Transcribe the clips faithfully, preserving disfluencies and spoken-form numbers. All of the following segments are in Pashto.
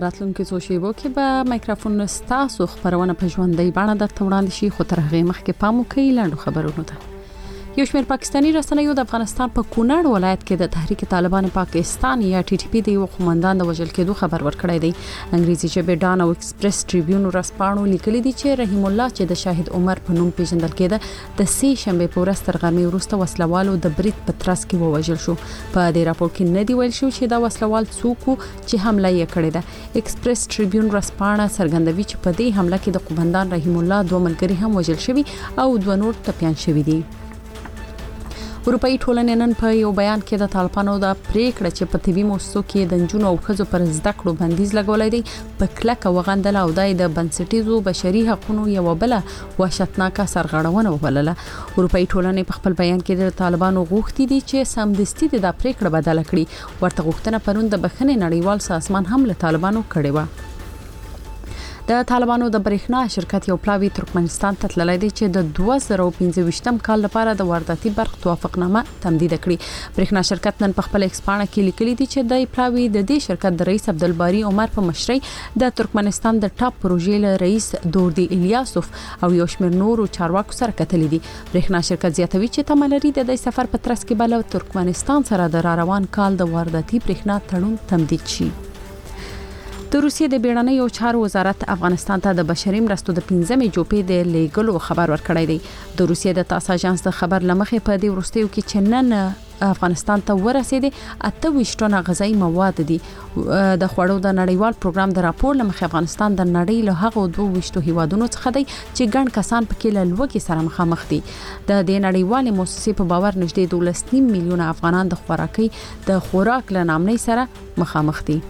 راتلونکو څو شیبو کې به مایکروفون ستاسو خبرونه په ژوندۍ بڼه درته وړاندې شي، خو تر هغه مخکې پام وکړئ لاندو خبرونو ته. یو شمېر پاکستاني رسنیو د افغانستان په کونړ ولایت کې د تحریک طالبان پاکستان یا ټي ټي پی د یو قومندان د وژل کېدو خبر ورکړی دی. انګریزي ژبه ډان او ایکسپریس ټریبیون ورسپانو لیکلي دي چې رحیم الله چې د شاهد عمر په نوم پیژندل کېده د سې شنبه په ورځ تر غرمې وروسته وسلوالو د برید په ترڅ کې ووژل شو. په دې راپور کې نه دی ویل شو چې دا وسلوال څوک چې حمله یې کړې ده. ایکسپریس ټریبیون ورسپانه څرګندوي چې په دې حمله کې د قومندان رحیم الله دوه ملګري هم وژل شوي او دوه نور ټپيان شوي دي. اروپאי ټولنې نن په یو بیان کې د طالبانو د پریکړه چې په طبي موسسو کې د جنونو او ښځو پر زده کړو بندیز لګولای دی په کلکه وغندل او د بنسټیزو بشري حقوقو یو بل وحشتناکه سرغړونه وبلله. اروپאי ټولنې په خپل بیان کې د طالبانو غوښتي دي چې سمدستي د پریکړه بدل کړي. ورته غوښتنه پروند د بخښنې نړیوال سازمان هم له طالبانو کړې و. د طالبانو د برېښنا شرکت یو پلاوی ترکمنستان ته تللی دی چې د دوه زره او پنځه ویشتم کال لپاره د وارداتي برق توافقنامه تمدید کړي. برېښنا شرکت نن په خپل ایکس پاڼه کې لیکلي دي چې د پلاوی د دې شرکت د رئیس عبدالباری عمر په مشرۍ د ترکمنستان د ټاپ پروژې له رئیس دوردی الیاسوف او یو شمېر نورو چارواکو سره کتلي دي. برېښنا شرکت زیاتوي چې تمه لري د دې سفر په ترڅ کې بل ترکمنستان سره د روان کال د وارداتي برېښنا تړون تمدید شي. د روسیې د بیړنۍ او چارو وزارت افغانستان ته د بشري مرستو د پنځمې جوپې د لیګلو خبر ورکړی دی. د روسیې د تاس اژانس د خبر لمخې په دې وروستیو کې چې نن افغانستان ته ورسېدي اته ویشت ټنه غذایی مواد دي. د خوړو د نړیوال پروګرام د راپور لمخې افغانستان د نړۍ له هغو دوه ویشت هیوادونو څخه دی چې ګڼ کسان پکې له لوږې سره مخامخ دي. د دې نړیوالې مؤسسې په باور نږدې دولس نیم میلیونه افغانان د خوراکي د خوراک له نامنۍ سره مخامخ دي.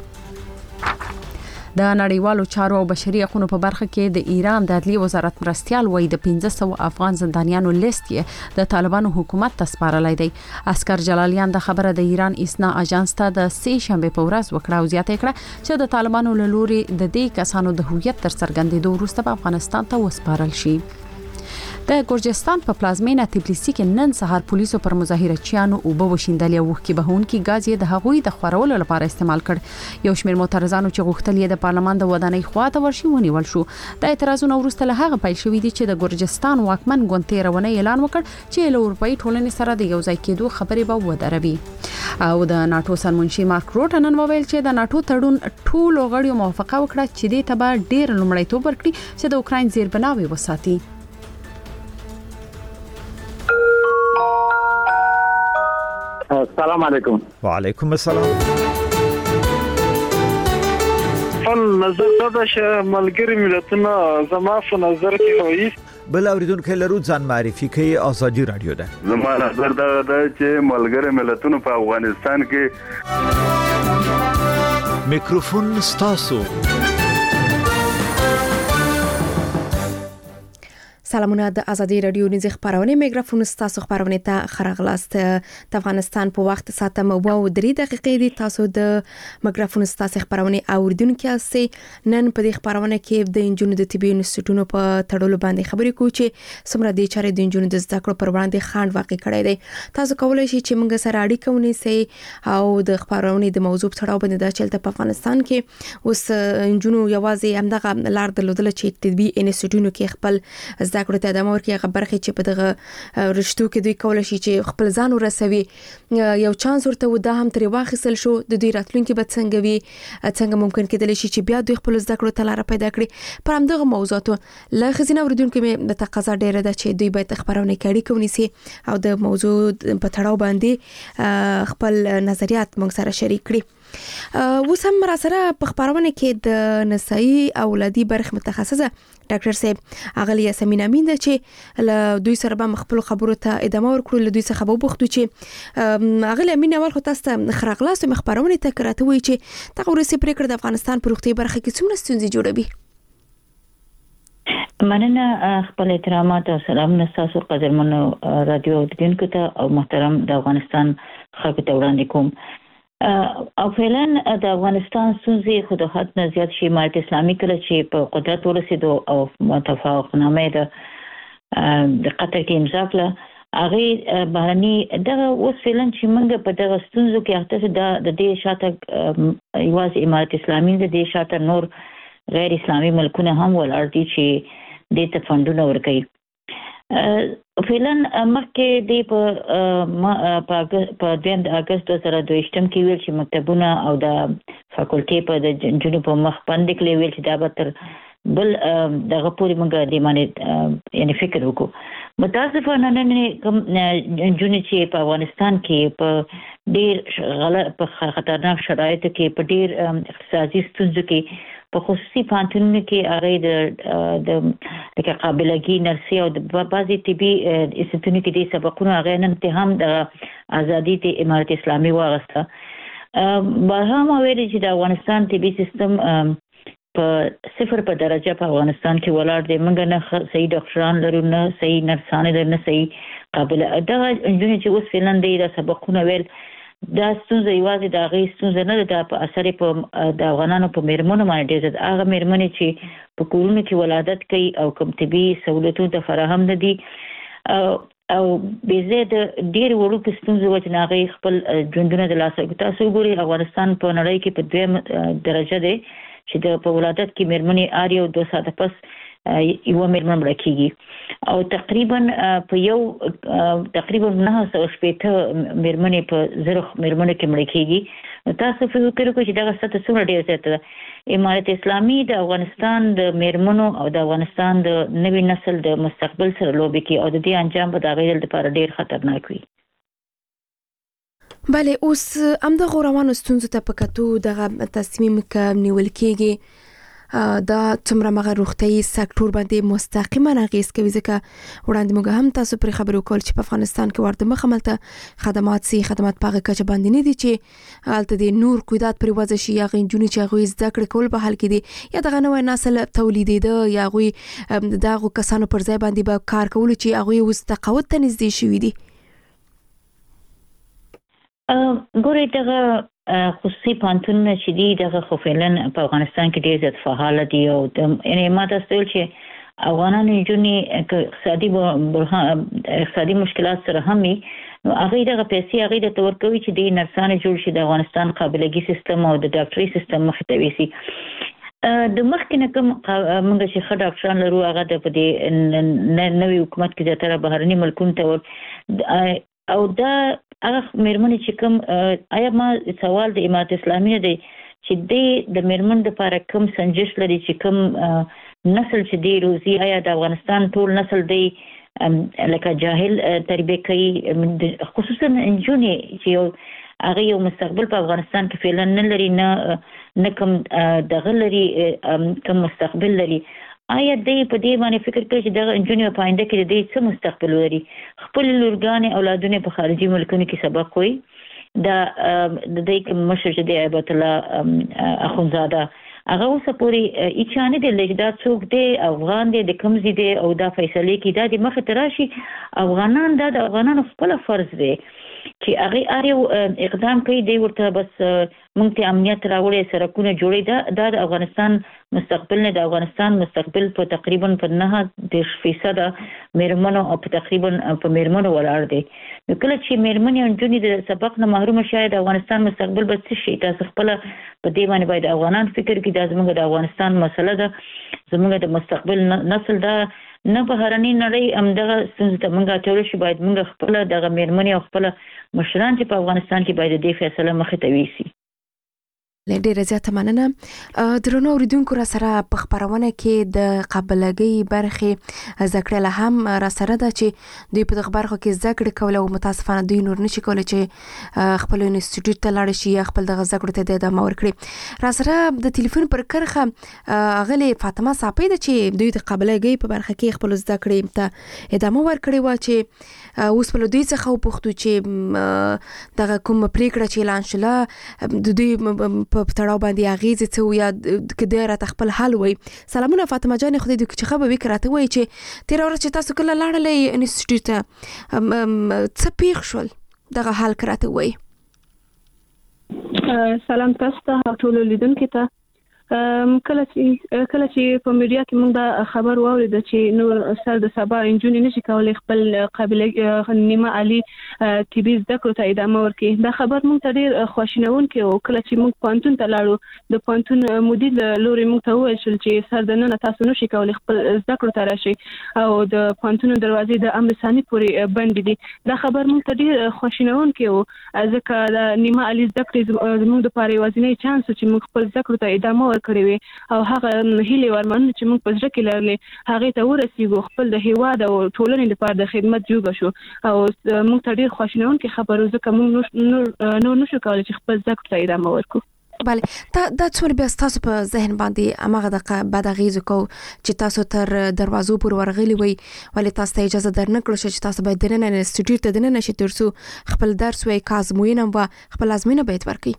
د نړیوالو چارو او بشري حقوقو په برخه کې د ایران د عدلیې وزارت مرستيال وایي د پنځه سوه افغان زندانیانو لیست یې د طالبانو حکومت ته سپارلی دی. اسکر جلالیان د خبره د ایران اسنا اژانس ته د سې شنبه په ورځ وکړه او زیاته کړه چې د طالبانو له لوري د دې کسانو د هویت تر څرګندېدو وروسته په افغانستان ته وسپارل شي. د ګورجستان په پلازمینه تبلیسي کې نن سهار پولیسو پر مظاهرچیانو او به وشیندل یو وخت بهون کې غاز یې د هغوی د خورولو لپاره استعمال کړ. یو شمېر معترضانو چې غوښتل یې د پارلمان د ودانۍ خواته ورشي ونیول شو. د اعتراضونو وروسته له هغه پیل شوې دي چې د ګورجستان واکمن ګوند تیرونه اعلان وکړ چې له اروپאי ټولنې سره د یو ځای کېدو خبرې به ودروي. او د ناتو سرمنشي مارک روټ نن وویل چې د ناتو تړون ټولو غړیو موافقه وکړه چې دې ته به ډېر لومړیتوب ورکړي چې د اوکراین زیربناوي وساتي. السلام علیکم. وعلیکم السلام. فل نظر دا چې ملګری ملتونه زما په نظر کې وایي بل اوریدونکو لرو ځان معرفي کوي. ازادي رادیو ده. زما نظر دا ده چې ملګری ملتونه په افغانستان کې میکروفون ستاسو. سلامونه د ازادي رادیو نيز خبرونه میکروفون ستاسو خبرونه ته خرغلاست. د افغانستان په وخت ساعت مو او درې دقیقې دي. تاسو د میکروفون ستاسو خبرونه اوریدونکو یاستئ. نن په دې خبرونه کې د انجونو د طبي انسټیټونو په تړلو باندې خبرې کوو چې څومره د چارې د انجونو د زده کړو پر وړاندې خاند واقع کړی دی. تاسو کولای شئ چې موږ سره اړیکه ونیسئ او د خبرونه د موضوع په اړه باندې د چلته په افغانستان کې اوس انجونو یوازې همدغه لار درلودل چې طبي انسټیټونو کې خپل زده کړو ته د امر کې خبرخه چې په دغه رشتو کې دوی کولای شي چې خپل ځان ورسوي. یو چانس ورته ودا هم تر واخیسل شو. د دوی راتلونکي به څنګه وي، څنګه ممکن کېدلی شي چې بیا دوی خپل زده کړو ته لار پیدا کړي. پر همدغه موضوعاتو له خزینه اوریدونکو مې د تقاضا ډیره ده چې دوی باید خبرونه کوي کوي او د موضوع په تړاو باندې خپل نظریات موږ سره شریک کړي. وسم را سره په خبرونه کې د نسایي اولادي برخه متخصصه ډاکټر صاحب اغلی یاسمین امین ده چې له دوی سره به خپل خبرو ته ادامه ورکړو. له دوی څخه به وغوښتو چې اغلی امین اول خو تاسو ته خرغلاست مخبرونه ته کراته وي چې دغه ورسې پریکړه د افغانستان پر روغتي برخه کې څومره ستونزې جوړوي. مننه. خپل احترامات او سلامونه تاسو قدرمنو رادیو اوریدونکو ته او محترم د افغانستان خلکو ته وړاندې کوم. او فعلا د افغانستان ستونزې خو د حد نه زیات شي. امارت اسلامي کله چې په قدرت ورسېدو او متفاوضنامه د د قطر کې امضا کړه هغه بهرني دغه اوس فعلا چې موږ په دغه ستونزو کې اخته ده د دې شاته یوازې امارت اسلامي د دې شاته نور غیر اسلامي ملکونه هم ولر دي چې د ته فندونه ورکوي فعلا مخکې د په په دویم د اگست دوه زره دوه کې ویل چې مکتبونه او د فاکولټي په د جنوب په مخ باندې کې ویل چې دا به تر بل دغه پوری موږ د معنی یعنی فکر وکړو متاسفانه نن کوم جون چې په افغانستان کې په ډیر غلط په خطرناک شرایطو کې په ډیر اقتصادي ستونزو کې په خصوصي پانتونو کې هغه د د قابلګي نرسي او د بعضي طبي انستیتوټونو کې د سبقونو هغه نن ته هم د ازادي د امارت اسلامي واغسته به هم ویل چې د افغانستان طبي سیستم په صفر په درجه په افغانستان کې ولاړ دی موږ نه صحیح ډاکټران لرو نه صحیح نرسانه لرو نه صحیح قابل دا انجونی چې اوس فعلا دی د سبقونه ویل دا ستونزه یوازې د هغې ستونزه نه ده په اثر په د افغانانو په میرمنو باندې ډېر هغه میرمنې چې په کورونو کې ولادت کوي او کوم طبي سہولتونو ته فراهم نه دي او بيزه د ډېر وړو ستونزو وجه نه هغې خپل ژوندونه د لاسه تاسو ګورئ افغانستان په نړۍ کې په دویم درجه دی چې د په ولادت کې میرمنې اړ یو دوه ساعته پس یو میرمن مړه کیږي او تقریبا په یو تقریبا نه سو شپږ میرمنې په زره میرمنې کې مړه کیږي تاسو فکر وکړئ چې دا څه څه ډیر زیاته ده امارت اسلامي د افغانستان د میرمنو او د افغانستان د نوي نسل د مستقبل سره لوبي کوي او د دې انجام به د غیر لپاره ډیر خطرناک وي بله اوس هم د غوروانو ستونزو ته په کتو دغه تصمیم که نیول کېږي دا څومره مغه روغتیايي سکتور باندې مستقیما اغیز کوي ځکه وړاندې موږ هم تاسو پر خبرو کول چې په افغانستان کې ورته مخملته خدمات سي خدمات پاغه کچ باندې نه دي چې الته د نور کویدات پر وځي شي یا غنجونی چې غوي زده کړ کول به حل کړي یا دغه نوې نسل تولیدېده یا غوي دغه کسانو پر ځای باندې به کار کول چې غوي اوس تقاعد ته نږدې شوي دي ګورې دغه خصوصي پانتونونه چې دي دغه خو فعلا په افغانستان کې ډېر زیات فعال دي او یعنی ما تاسو ول چې افغانانو جونی اقتصادي اقتصادي مشکلات سره هم نو هغه دغه پیسې هغه د تور کوي چې د نرسانو جوړ شي د افغانستان قابلګي سیستم او د ډاکټري سیستم مخ ته ويسي د مخکنه کوم موږ چې خډ ډاکټران لرو هغه د په نوې حکومت کې د تر بهرني ملکونو ته او دا هغه مېرمنې چې کوم آیا ما سوال د امارت اسلامي دی چې د مېرمن د لپاره کوم سنجش لري چې کوم نسل چې دی روزي آیا د افغانستان ټول نسل دی لکه جاهل تربیه کوي خصوصا انجونی چې هغه یو مستقبل په افغانستان کې فعلا نه لري نه نه کوم دغه لري کوم مستقبل لري آیا دې په دې باندې فکر کوي چې دغه انجونی په آینده کې دې څه مستقبل لري خپل لورګانې اولادونه په خارجي ملکونو کې سبق کوي دا د دې کوم مشر چې دی عبادت الله اخونزاده هغه اوس پوری اچانه د لګدا څوک دی افغان دی د کوم زی دی او دا فیصله کې دا د مخ تراشي افغانان دا د افغانانو خپل فرض دی چې هغه اړیو اقدام کوي دی ورته بس مونږ ته امنیت راوړي سرکونه جوړي دا د افغانستان مستقبل نه د افغانستان مستقبل په تقریبا په نه د فیصد میرمنو او په تقریبا په میرمنو ولاړ دی نو کله چې میرمنې انجونی د سبق نه محروم شي د افغانستان مستقبل به څه شي تاسو خپل په دې باندې باید افغانان فکر کړي دا زموږ د افغانستان مسله ده زموږ د مستقبل نسل دا نه بهرني نړۍ همدغه څنګه ته موږ ټول شي باید موږ خپل دغه میرمنې او خپل مشران چې په افغانستان کې باید د فیصله مخه ته ویسي ډیره زیاته مننه درنو اوریدونکو را سره په خبرونه کې د قابلګي برخه ذکر له هم را سره ده چې دوی په دغه برخه کې ذکر کول او متاسفانه دوی نور نشي کولای چې خپل انسټیټیوټ ته لاړ شي یا خپل دغه ذکر ته د ادامه ورکړي را سره د ټلیفون پر کرخه غلي فاطمه صاحب د چې دوی د قابلګي په برخه کې خپل ذکر ته ادامه ورکړي و چې اوس په دوی څخه پوښتو چې دغه کوم پریکړه چې اعلان شله د دوی په تړاو باندې اغیزه څه یا کده را خپل حل وي سلامونه فاطمه جان خو دې چې خبر وکړه ته وای چې تیر ورځ چې تاسو کله لاړلې انسټیټیوټ څه پیښ شول دغه حل کراته وای سلام تاسو ته ټول لیدونکو ته کله چې کله چې په میډیا کې موږ دا خبر واورید چې نور سر د سبا انجونی نشي کولای خپل قابلیت نیمه عالی طبي زده کړو ته ادامه ورکړي. دا خبر موږ ته ډیر خوشینونکی او کله چې موږ پانتون ته لاړو د پانتون مدیر لوري موږ ته وویل چې سر د نن تاسو نشي کولای خپل زده کړو ته راشي او د پانتون دروازې د امر ثاني پورې بند دي. دا خبر موږ ته ډیر خوشینونکی او ځکه د نیمه عالی زده کړې زموږ د پاره یوازینی چانس چې موږ خپل زده کړو ته ادامه ورکړو او هغه هیله ورمن چې موږ په ځکه لرلې هغه ته ورسېږو خپل د هیواد او ټولنې لپاره د خدمت جوړ شو او موږ ته ډیر خوشینونکی خبرو ځکه موږ نور نور نشو کولای چې خپل زده کړو ته ادامه ورکړو. بله دا د څومره بیا تاسو په ذهن باندې امغه د بعد غیزو کو چې تاسو تر دروازو پر ورغلی وي ولې تاسو ته اجازه درنکړو چې تاسو باید د نن انسټیټیوټ ته د نن شي ترسو خپل درس وای کازموینه و خپل ازموینه باید ورکړي.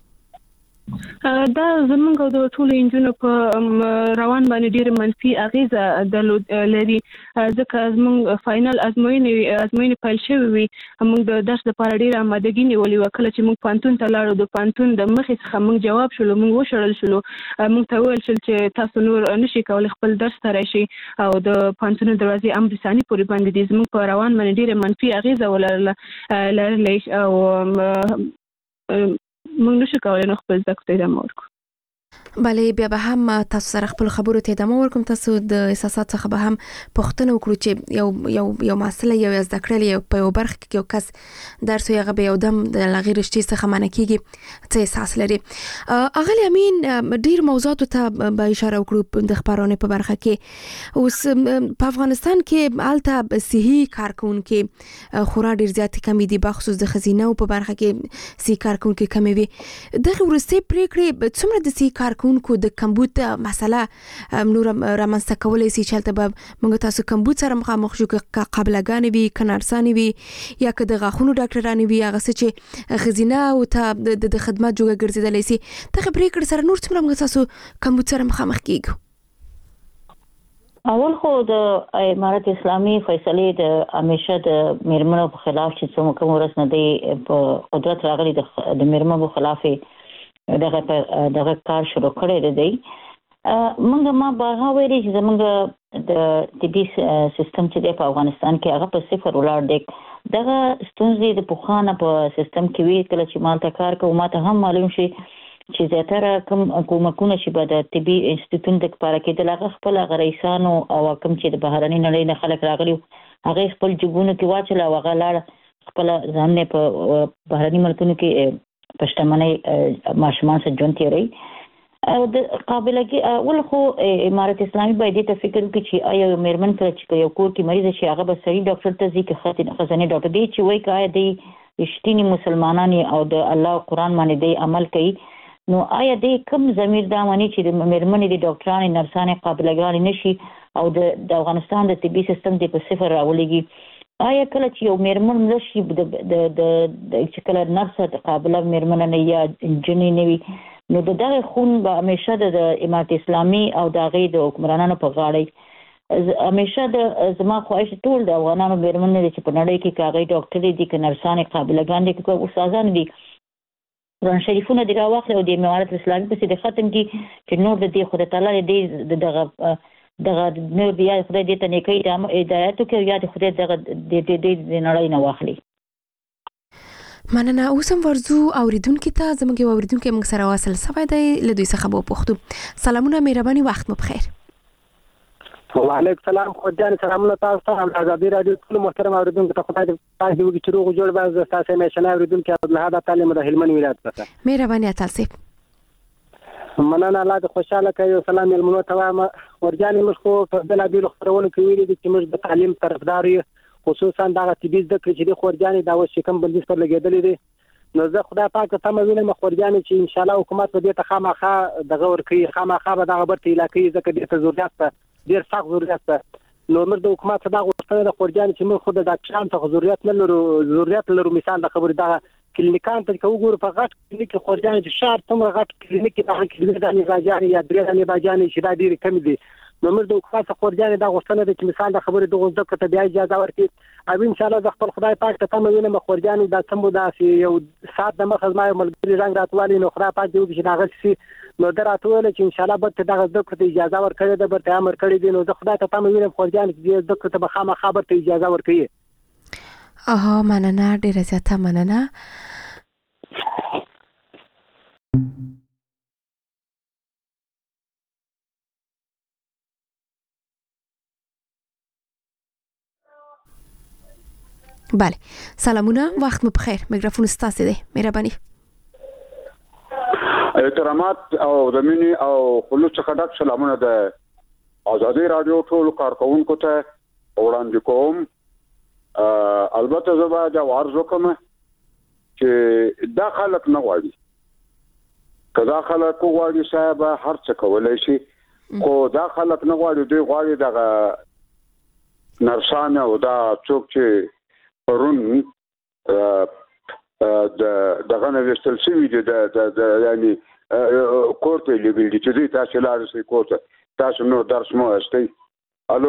دا زمونږ د ټولو انجونو په روان باندې ډیر منفي اغیزه درلود لري ځکه زمونږ فائنل ازموینې ازموینې پیل شوې وي موږ د درس لپاره ډیر آمادګي نیولې و. کله چې موږ پانتون ته لاړو د پانتون د مخې څخه موږ جواب شلو موږ وشړل شلو موږ ته وویل شل چې تاسو نور نشئ کولای خپل درس ته راشئ او د پانتون دروازې امر ثاني پورې باندې دي زموږ په روان باندې ډیر منفي اغیزه ولرله لرلې او موږ نشو کولای نو خپل زده کړو ته ادامه ورکړو. بله بیا به هم تاسو سره خپل خبرو ته ادامه ورکوم. تاسو د احساسات څخه به هم پوښتنه وکړو چې یو یو یو مسله یو زده کړل یو په یو برخه کې یو کس درس یې هغه به یو دم د لغیر رشتي څخه منع کیږي څه احساس لري. اغلی امین ډیر موضوعات ته به اشاره وکړو د خبرونه په برخه کې. اوس په افغانستان کې الته صحي کارکونکو خورا ډیر زیات کمی دي بخصوص د خزینه او په برخه کې صحي کارکونکو کمی وي. دغه ورسته پریکړې څومره د صحي کارکونکو د کمبود مسله نور رامنځته کولای شي چې تل موږ تاسو کمبود سره مخامخ شو ک قابلګان وي کنارسان وي یا که د غاخونو ډاکټران وي هغه چې خزینه او ته د خدمات جوړ ګرځیدل شي ته خبرې کړ سره نور څومره موږ تاسو کمبود سره مخامخ کیږو. اول خو د امارت اسلامي فیصله د همیشه د میرمنو په خلاف چې څومره کوم ورس نه دی په قدرت راغلي د میرمنو په خلاف دغه دغه کار شروع کړی دی. موږ ما بارها ویلي چې زموږ د طبي سیستم چې په افغانستان کې هغه په صفر ولاړ دی. دغه ستونزې د پوخانه په سیستم کې وی کله چې مالته کار کوم ماته هم معلوم شي چې زیاتره کوم حکومتونه چې به د طبي انسټیټیوټ د لپاره کې د هغه خپل غریسانو او کوم چې د بهرني نړۍ نه خلک راغلي هغه خپل جګونو کې واچل او هغه لاړ خپل ځان نه په بهرني ملکونو کې پښتمنۍ ماشومان سره ژوند تیری او د قابلیت ول خو امارت اسلامي باید ته فکر وکړي چې آیا میرمن کله چې یو کور کې مریض شي هغه به سړي ډاکټر ته ځي کې خزانه ډاکټر دی چې وایي کای دی رښتینی مسلمانان او د الله قرآن باندې دی عمل کوي نو آیا دی کوم ضمیر دا مانی چې د میرمنې د ډاکټرانو نرسانو قابلیت نشي او د افغانستان د طبي سیستم د په صفر راولېږي. آیا کله چې یو میرمن نشي د د د چې کله نرسه قابله میرمن نه یا انجنیر نه وي نو دغه خون به همیشه د امارت اسلامي او د غي د حکمرانانو په غاړه همیشه د زما خواهش ټول د افغانانو میرمن نه چې په نړۍ کې کاغی ډاکټر دي کې نرسانه قابله ګاندي کې استادان دي قرآن شریفونه دی راوخله او د امارت اسلامي په سید ختم کې چې نور د دې خدای تعالی دې دغه دغه نور بیا خدای دې ته نیکی هدایت وکړي یا خدای دغه دې دې نړۍ نه واخلي. مننه. اوس هم ورزو اوریدونکو ته زموږ اوریدونکو موږ سره واصل سوي دی له دوی څخه به پوښتو. سلامونه مهرباني وخت مو بخیر. وعلیکم السلام خو جان سلامونه تاسو ته د ازادي رادیو ټول محترم اوریدونکو ته خدای دې تاسو دې چې روغ جوړ باز تاسو مې شنه اوریدونکو ته له هدا تعلیم د هلمند ولایت څخه مهرباني تاسو مننه. الله دې خوشاله کوي او سلام یې مونږ ته وایم. ورجانې موږ خو په بل ډول خبرونه کوي چې موږ د تعلیم طرفدار یو خصوصا د طبي زده کړې چې د خورجانې دا وشي کوم بندیز پر لګیدلې دي نو زه خدای پاک ته تم وینم خورجانې چې ان شاء الله حکومت به دې ته خامخا دغه ورکړي خامخا به دغه برته علاقې ځکه دې ته ضرورت ده ډیر سخت ضرورت ده. نو موږ د حکومت څخه غوښتنه د خورجانې چې موږ خو د ډاکټرانو څخه ضرورت نه لرو ضرورت لرو مثال د خبرې دغه کلینیکان ته وګورو په غټ کلینیک خورجانې چې شهر څومره غټ کلینیک دغه کلینیک د نیباجانې یا درې د نیباجانې چې دا ډیر کم دي نو موږ د خاصه خورجان د غوښتنه د مثال د خبرې د غوښتنه کته بیا اجازه ورکړي او ان شاء الله د خپل خدای پاک ته تم وینم خورجان د سمو د یو سات د مخه ما ملګری رنگ راتوالي نو خدای پاک دې چې داغه شي نو دراتول چې ان شاء الله به دغه د کته اجازه ورکړي د برته امر کړی دی نو د خدای ته تم وینم خورجان دې د کته به خامہ خبر ته اجازه ورکړي. اها مننه ډیره زیاته مننه. بله سلامونه وخت مو بخیر میکروفون ستاسو دی مهرباني. احترامات او د مینی او خلوص څخه ډک سلامونه د آزادی رادیو ټول کارکونکو ته وړاندې کوم. البته زه به دا عرض وکم چې دا خلک نه غواړي کدا خلک غواړي صاحب هر څه کولای شي خو دا خلک نه غواړي دوی غواړي دغه نرسانه او دا څوک چې پرون د دغه نوښتل شوی دی د د یعنی کوټه لیبل دي چې تاسو لارې کوټه تاسو نو درس مو استي. الو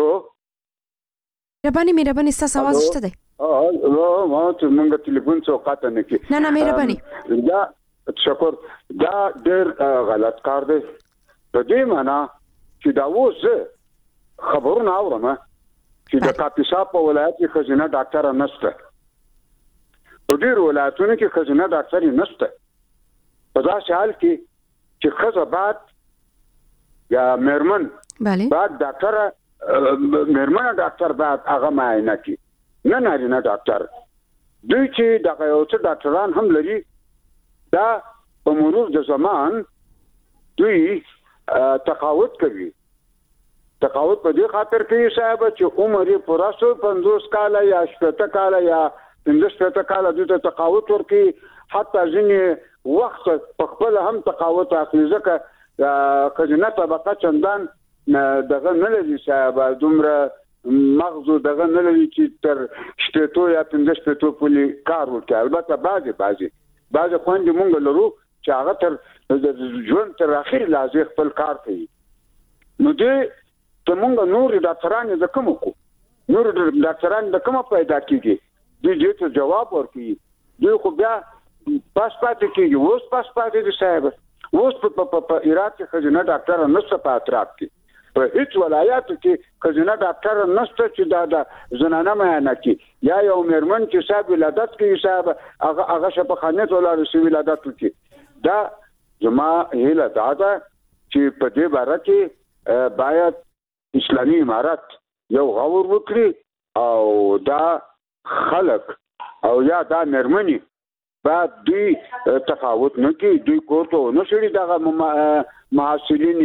مهرباني مهرباني تاسو आवाज شته دی؟ اه نو ما ته موږ ټلیفون څوکاته نه کی نه نه مهرباني دا شکر دا ډېر غلط کار دی په دې معنی چې دا اوس خبرونه اورم چې د کاپیسا په ولایت کې خزینه ډاکټر نشته په ډېر ولایتونو کې خزینه ډاکټر نشته په داسې حال کې چې خزه بعد یا مرمن bale بعد ډاکټر مرمن ډاکټر بعد هغه معاینه کوي نه نه نه ډاکټر دوی چې دغه یو څه ډاکټران هم لري دا په مرور د زمان دوی تقاعد کوي تقاعد په دې خاطر کې صاحب چې عمر یې پوره شو پنځوس کال یا شپږ کال یا پنځه کال د تقاعد ورکی حتی ځینې وخت په خپل هم تقاعد اخلي ځکه خزینه طبقه چندان دغه نه لري صاحب دومره مغز دغه نه لري چې تر شپږ یا پنځه شپږ پولی کار وکړي. البته بعضي بعضي بعضي خوندې مونږ لرو چې هغه تر ژوند تر اخر لازم خپل کار کوي. نو دې ته مونږ نور ډاکټران د کوم کو نور ډاکټران د کوم پیدا کیږي دوی دې ته جواب ورکړي. دوی خو بیا پاس پاتې کیږي اوس پاس پاتې دي صاحب اوس په په ایرات کې خزینه ډاکټر نشته په اطراف کې په هیڅ ولایت کې خزینه ډاکټر نشته چې دا د زنانه معاینه کوي یا یو مرمن چې صاحب ولادت کوي صاحب هغه هغه شپخانه ولر سی ولادت کوي. دا زما هیله دا ده چې په دې باره کې باید اسلامي امارات یو غور وکړي او دا خلق او یا دا مرمنی بعد دوی تفاوت نه کوي دوی کوته نه شړي دا معاصلین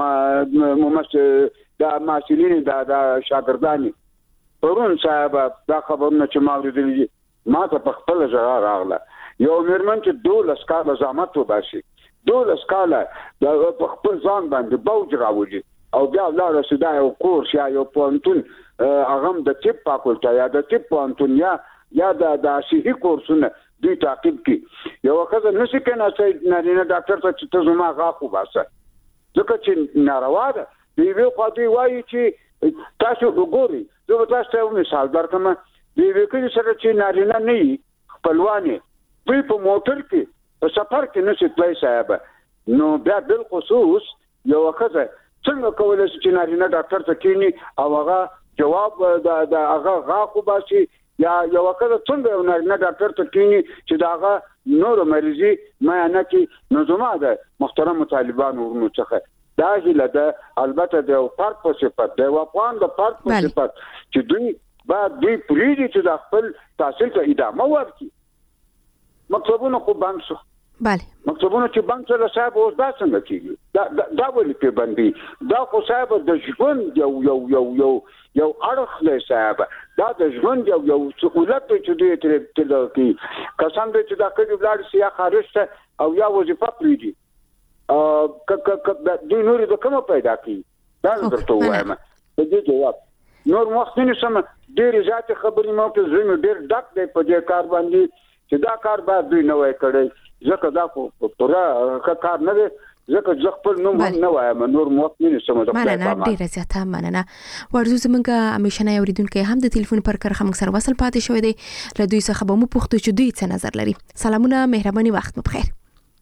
ممثل دا معاصلین دا دا شاګردانی پرون صاحب دا خبرونه چې ما ورېدلې ما ته په خپل ځای راغله یو مرمن چې دولس کاله زحمت وباسي دولس کاله د خپل ځان باندې بوج راوړي او بیا لا رسیدا یو کورس یا یو پونتون هغه د طب فاکولټه یا د طب پونتون یا یا د د صحي کورسونه دوی تعقیب کی یو وخت نشي کنه چې نارینه ډاکټر ته چې زما غاخو باسه ځکه چې ناروا ده دی وی خو دی وایي چې تاسو وګورئ زه تاسو ته مثال درکم دی وی کې سره چې نارینه نه خپلوانه دوی په موټر کې په سفر کې نشي تلای صاحب نو بیا بل خصوص یو وخت څنګه کولای شي چې نارینه ډاکټر ته کینی او هغه جواب د هغه غاخو باسي یا یو وخت څنګه یو نارینه ډاکټر ته کینی چې دا هغه نور مریضي معاینه کې نظم ده. محترم طالبان ورنو څخه دا هیله ده البته د فرق په صفت د وقوان د فرق په صفت چې دوی بعد دوی پریږي چې د خپل تحصیل ته ادامه ورکړي. مکتبونه خو بند شو bale مکتبونه چې بند سره صاحب اوس دا څنګه کیږي دا دا ولې په باندې دا خو صاحب د ژوند یو یو یو یو یو اړخ دی صاحب دا د ژوند یو یو سہولت چې دوی تر تل کی کسان دې چې دا کړي بلاد سیا خارج ته او یا وظیفه پریږي ا ک ک دوی نور د کوم پیدا کی دا درته وایم په دې جواب نور وخت نه سم ډېر ذات خبرې مو په زمو ډېر ډک دی په دې کار باندې چې دا کار باید دوی نه وای کړی ځکه دا خو پوره کار نه دی ځکه ځ خپل نوم نه وایم نور موت نه سم د مننه ډیره زیاته مننه ورزو زمونږه همیشنه اوریدونکو هم د ټلیفون پر کرخه موږ سره وصل پاتې شوی دی له دوی څخه به مو پوښتنه چې دوی څه نظر لري. سلامونه مهرباني وخت مو بخیر.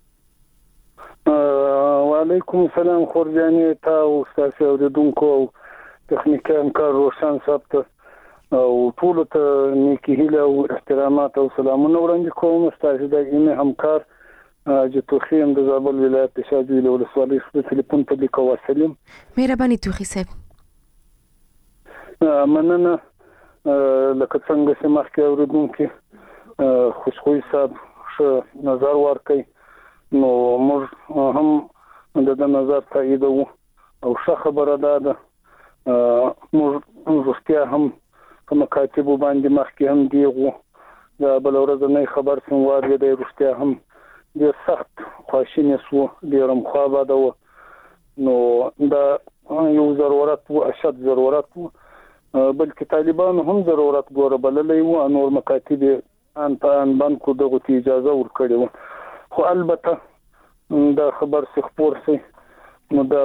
وعلیکم السلام خورجاني تا او استاد اوریدونکو تخنیکان کار روشن ثبت او ټول ته نیکی هیله او احترامات او سلامونه وړاندې کوم. استاد د اینه همکار چې توخیم د زابل ولایت د شاجوی له ولسوالۍ څخه ټلیفون ته لیکو وسلم. مهرباني توخی صاحب. مننه لکه څنګه چې مخکې اوریدونکو خوشخوي صاحب ښه نظر ورکړي نو موږ هم د د نظر تایید او ښه خبره ده موږ رښتیا هم په مکاتبو باندې مخکې هم دیغو د بل ورځې خبر څنګه واري د رښتیا هم د سخت خواشینی سو د رمخابه ده نو دا یو ضرورت او اشد ضرورت بلکې طالبان هم ضرورت ګوره بللې او نور مکاتب ان په ان باندې دغه اجازه ورکړي خو البته دا خبر څخه خبر سي نو دا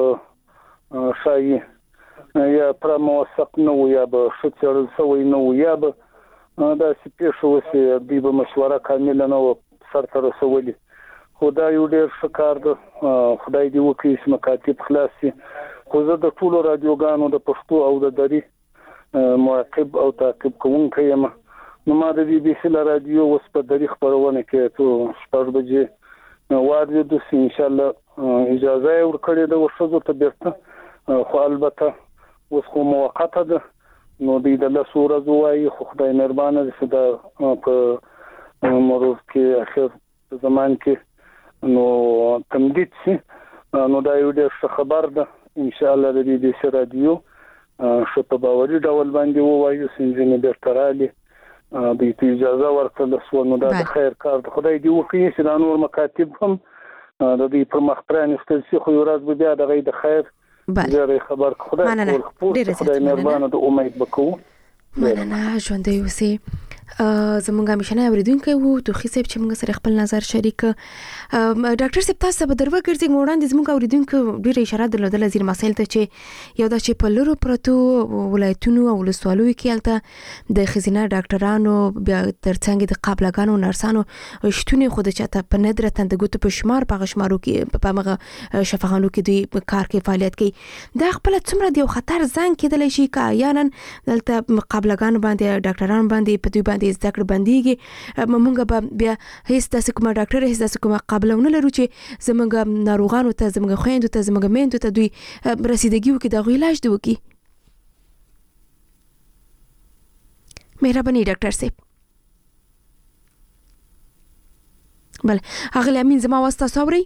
به شایي یا پر موثق نو یا به شتر سوی نو یا به دا سپیښ وسی دی به مشوره کامله نو سر تر رسولي خدای یو ډیر شکر ده خدای دې وکړي چې مکاتب خلاص شي. خو زه د ټولو رادیوګانو د پښتو او د دری معقب او تعقیب کوونکی یم نو ما د بي بي سي رادیو اوس په دری خبرونه کې ته شپږ بجې واري د ان شاء الله اجازه ورکړې ده ورشو ته بیرته خو البته اوس خو موقته ده نو د دله سوره زوای خو خدای مهربانه دې د په مرور کې اخر زمان کې نو تمدید شي نو دا یو ډېر خبر ده ان شاء الله د بي بي سي رادیو شو په باوري ډول باندې وایو سنجنه بیرترالي د اجازه ورکړل سو نو دا خیر کار ده خدای دې وکړي چې دا نور مکاتب هم د دې پر مخ پرانستل شي خو ورځ به بیا د غي د خیر بله خبر خدای ټول خدای مهربانه د امید وکړو. مننه ژوندۍ اوسئ. زمونږ همیشنه اوریدونکو وو توخی صاحب چې موږ سره خپل نظر شریک ډاکټر صاحب تاسو به درو ګرځي وړاندې زموږ اوریدونکو ډیره اشاره درلودل زیر مسایل ته چې یو دا چې په لورو پروتو ولایتونو او ولسوالۍ کې الته د خزینه ډاکټرانو بیا ترڅنګ د قابلګانو نرسانو شتونی خود چاته په ندره تند ګوت په شمار په غشمارو کې په مغه شفاخانو کې دوی کار کې فعالیت کوي دا خپل څومره دی خطر زنګ کېدل شي کا یانن دلته قابلګانو باندې ډاکټرانو باندې په دوی باندې زده کړه بنديږي مونږ به بیا هیڅ داسې کومه ډاکټر هیڅ داسې کومه قابلونه لرو چې زمونږ ناروغانو ته زمونږ خويندو ته زمونږ میندو ته دوی رسیدګي وکړي د علاج دی وکړي. مهرباني ډاکټر صاحب. بل هغه لامین زما واسطه صبري.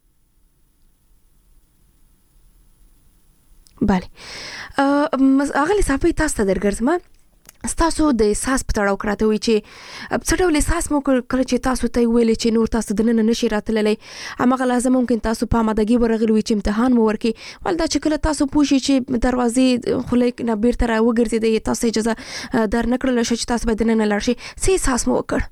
بله هغه لصافي تاسو ته درګرځم تاسو د احساس په تړاو کراته وي چې څه ډول احساس مو کړ چې تاسو ته ویل چې نور تاسو د نن نشي راتللی امغه لازم ممکن تاسو په مادګي ورغلی وي چې امتحان مو ورکي ولدا چې کله تاسو پوښی چې دروازې خلیک نه بیرته را وګرځي د تاسو اجازه در نکړل شي چې تاسو به د نن لار شي سي احساس مو وکړ.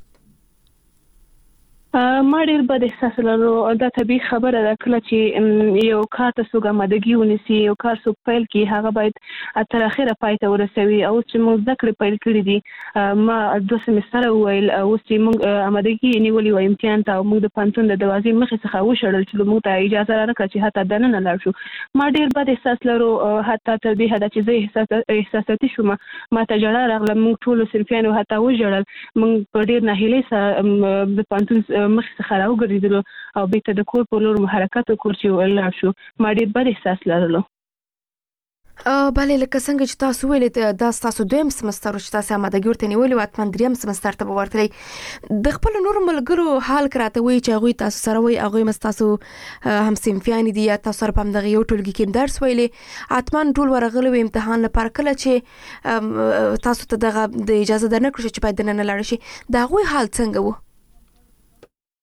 ما ډېر بد احساس لرو دا طبيعي خبره ده کله چې یو کار ته څوک آمادګي ونیسي یو کار څوک پیل کړي هغه باید تر اخره پای ته ورسوي او چې موږ ذکر پیل کړی دي ما دوه سمستر ویل او چې موږ آمادګي نیولې و امتحان ته موږ د پانتون د دروازې مخې څخه وشړل چې موږ ته اجازه راکړه چې حتی دننه لاړ شو. ما ډېر بد احساس لرو حتی تر دې حد چې زه احساس احساساتي شوم ما ته جړه راغله موږ ټول صرفيانو حتی وژړل موږ په ډېر ناهیلۍ سره د پانتون مخ څخه راوګرځیدلو او بیرته د کور په لور حرکت وکړ چې ولاړ شو. ما ډېر بد احساس لرلو. بله لکه څنګه چې تاسو ویلې دا تاسو دویم سمستر چې تاسو آمادګي ورته نیولې او اتمن دریم سمستر ته ورتلې د خپل نور ملګرو حال کراته وي چې هغه تاسو سره وي هغه مست تاسو هم سیمفیان دي یا تاسو سره په دغه یو ټولګي کې درس ویلې اتمن ټول ورغلو امتحان لپاره کله چې تاسو ته دغه د اجازه درنکړو چې باید نه لاړ شي دا غوي حال څنګه وو؟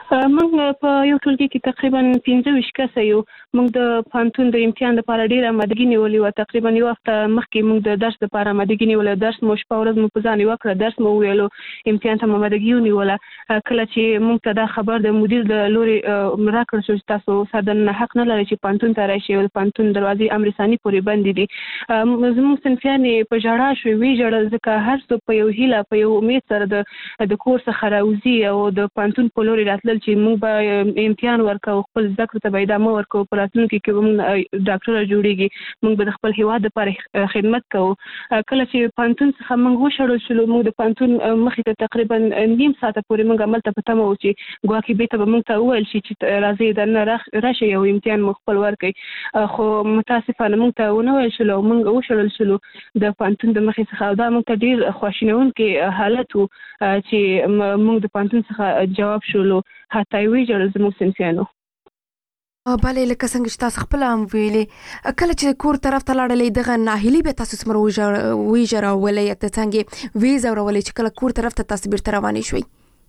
موږ په یو ټولګي کې تقریبا پنځه ویشت کسه یو. موږ د پانتون د امتحان لپاره ډیره آمادګي نیولې و. تقریبا یو هفته مخکې موږ د درس لپاره آمادګي نیولې. درس مو شپه ورځ مو په ځان وکړه، درس مو ویلو، امتحان ته آمادګي ونیوله. کله چې موږ ته دا خبر د مدیر د لوري راکړل شو چې تاسو سادن حق نه لرئ چې پانتون ته راشئ او پانتون دروازې امرساني پورې بندې دي. زموږ صنفیان په ژړا شو، وی ژړل ځکه هر څوک په یو هیله په یو امید سره د د کور څخه راوځي او د پانتون په لوري راتلل چې موږ به امتحان ورکو، خپل زده کړو ته به ادامه ورکو، په راتلونکي کې به موږ ډاکټره جوړیږي، موږ به د خپل هیواد لپاره خدمت کوو. کله چې پانتون څخه موږ وشړل شو، موږ د پانتون مخې ته تقریبا نیم ساعت پورې موږ عملته په تمه و چې ګواکې بیرته به موږ ته وویل شي چې راځئ دننه راشئ او امتحان مو خپل ورکړئ. خو متاسفانه موږ ته ونه ویل شول او موږ وشړل شولو د پانتون د مخې څخه. دا موږ ته ډېر خواشینونکی حالت و چې موږ د پانتون څخه جواب شولو، حتی وی جوړ زموږ صنفیانو. بله لکه څنګه چې تاسو خپل هم ویلې، کله چې کور طرف ته لاړلې دغه ناهیلي به تاسو سمره ویژړولې یا څنګه وی زورولې چې کله کور طرف ته تاسو بیرته روانې شوي؟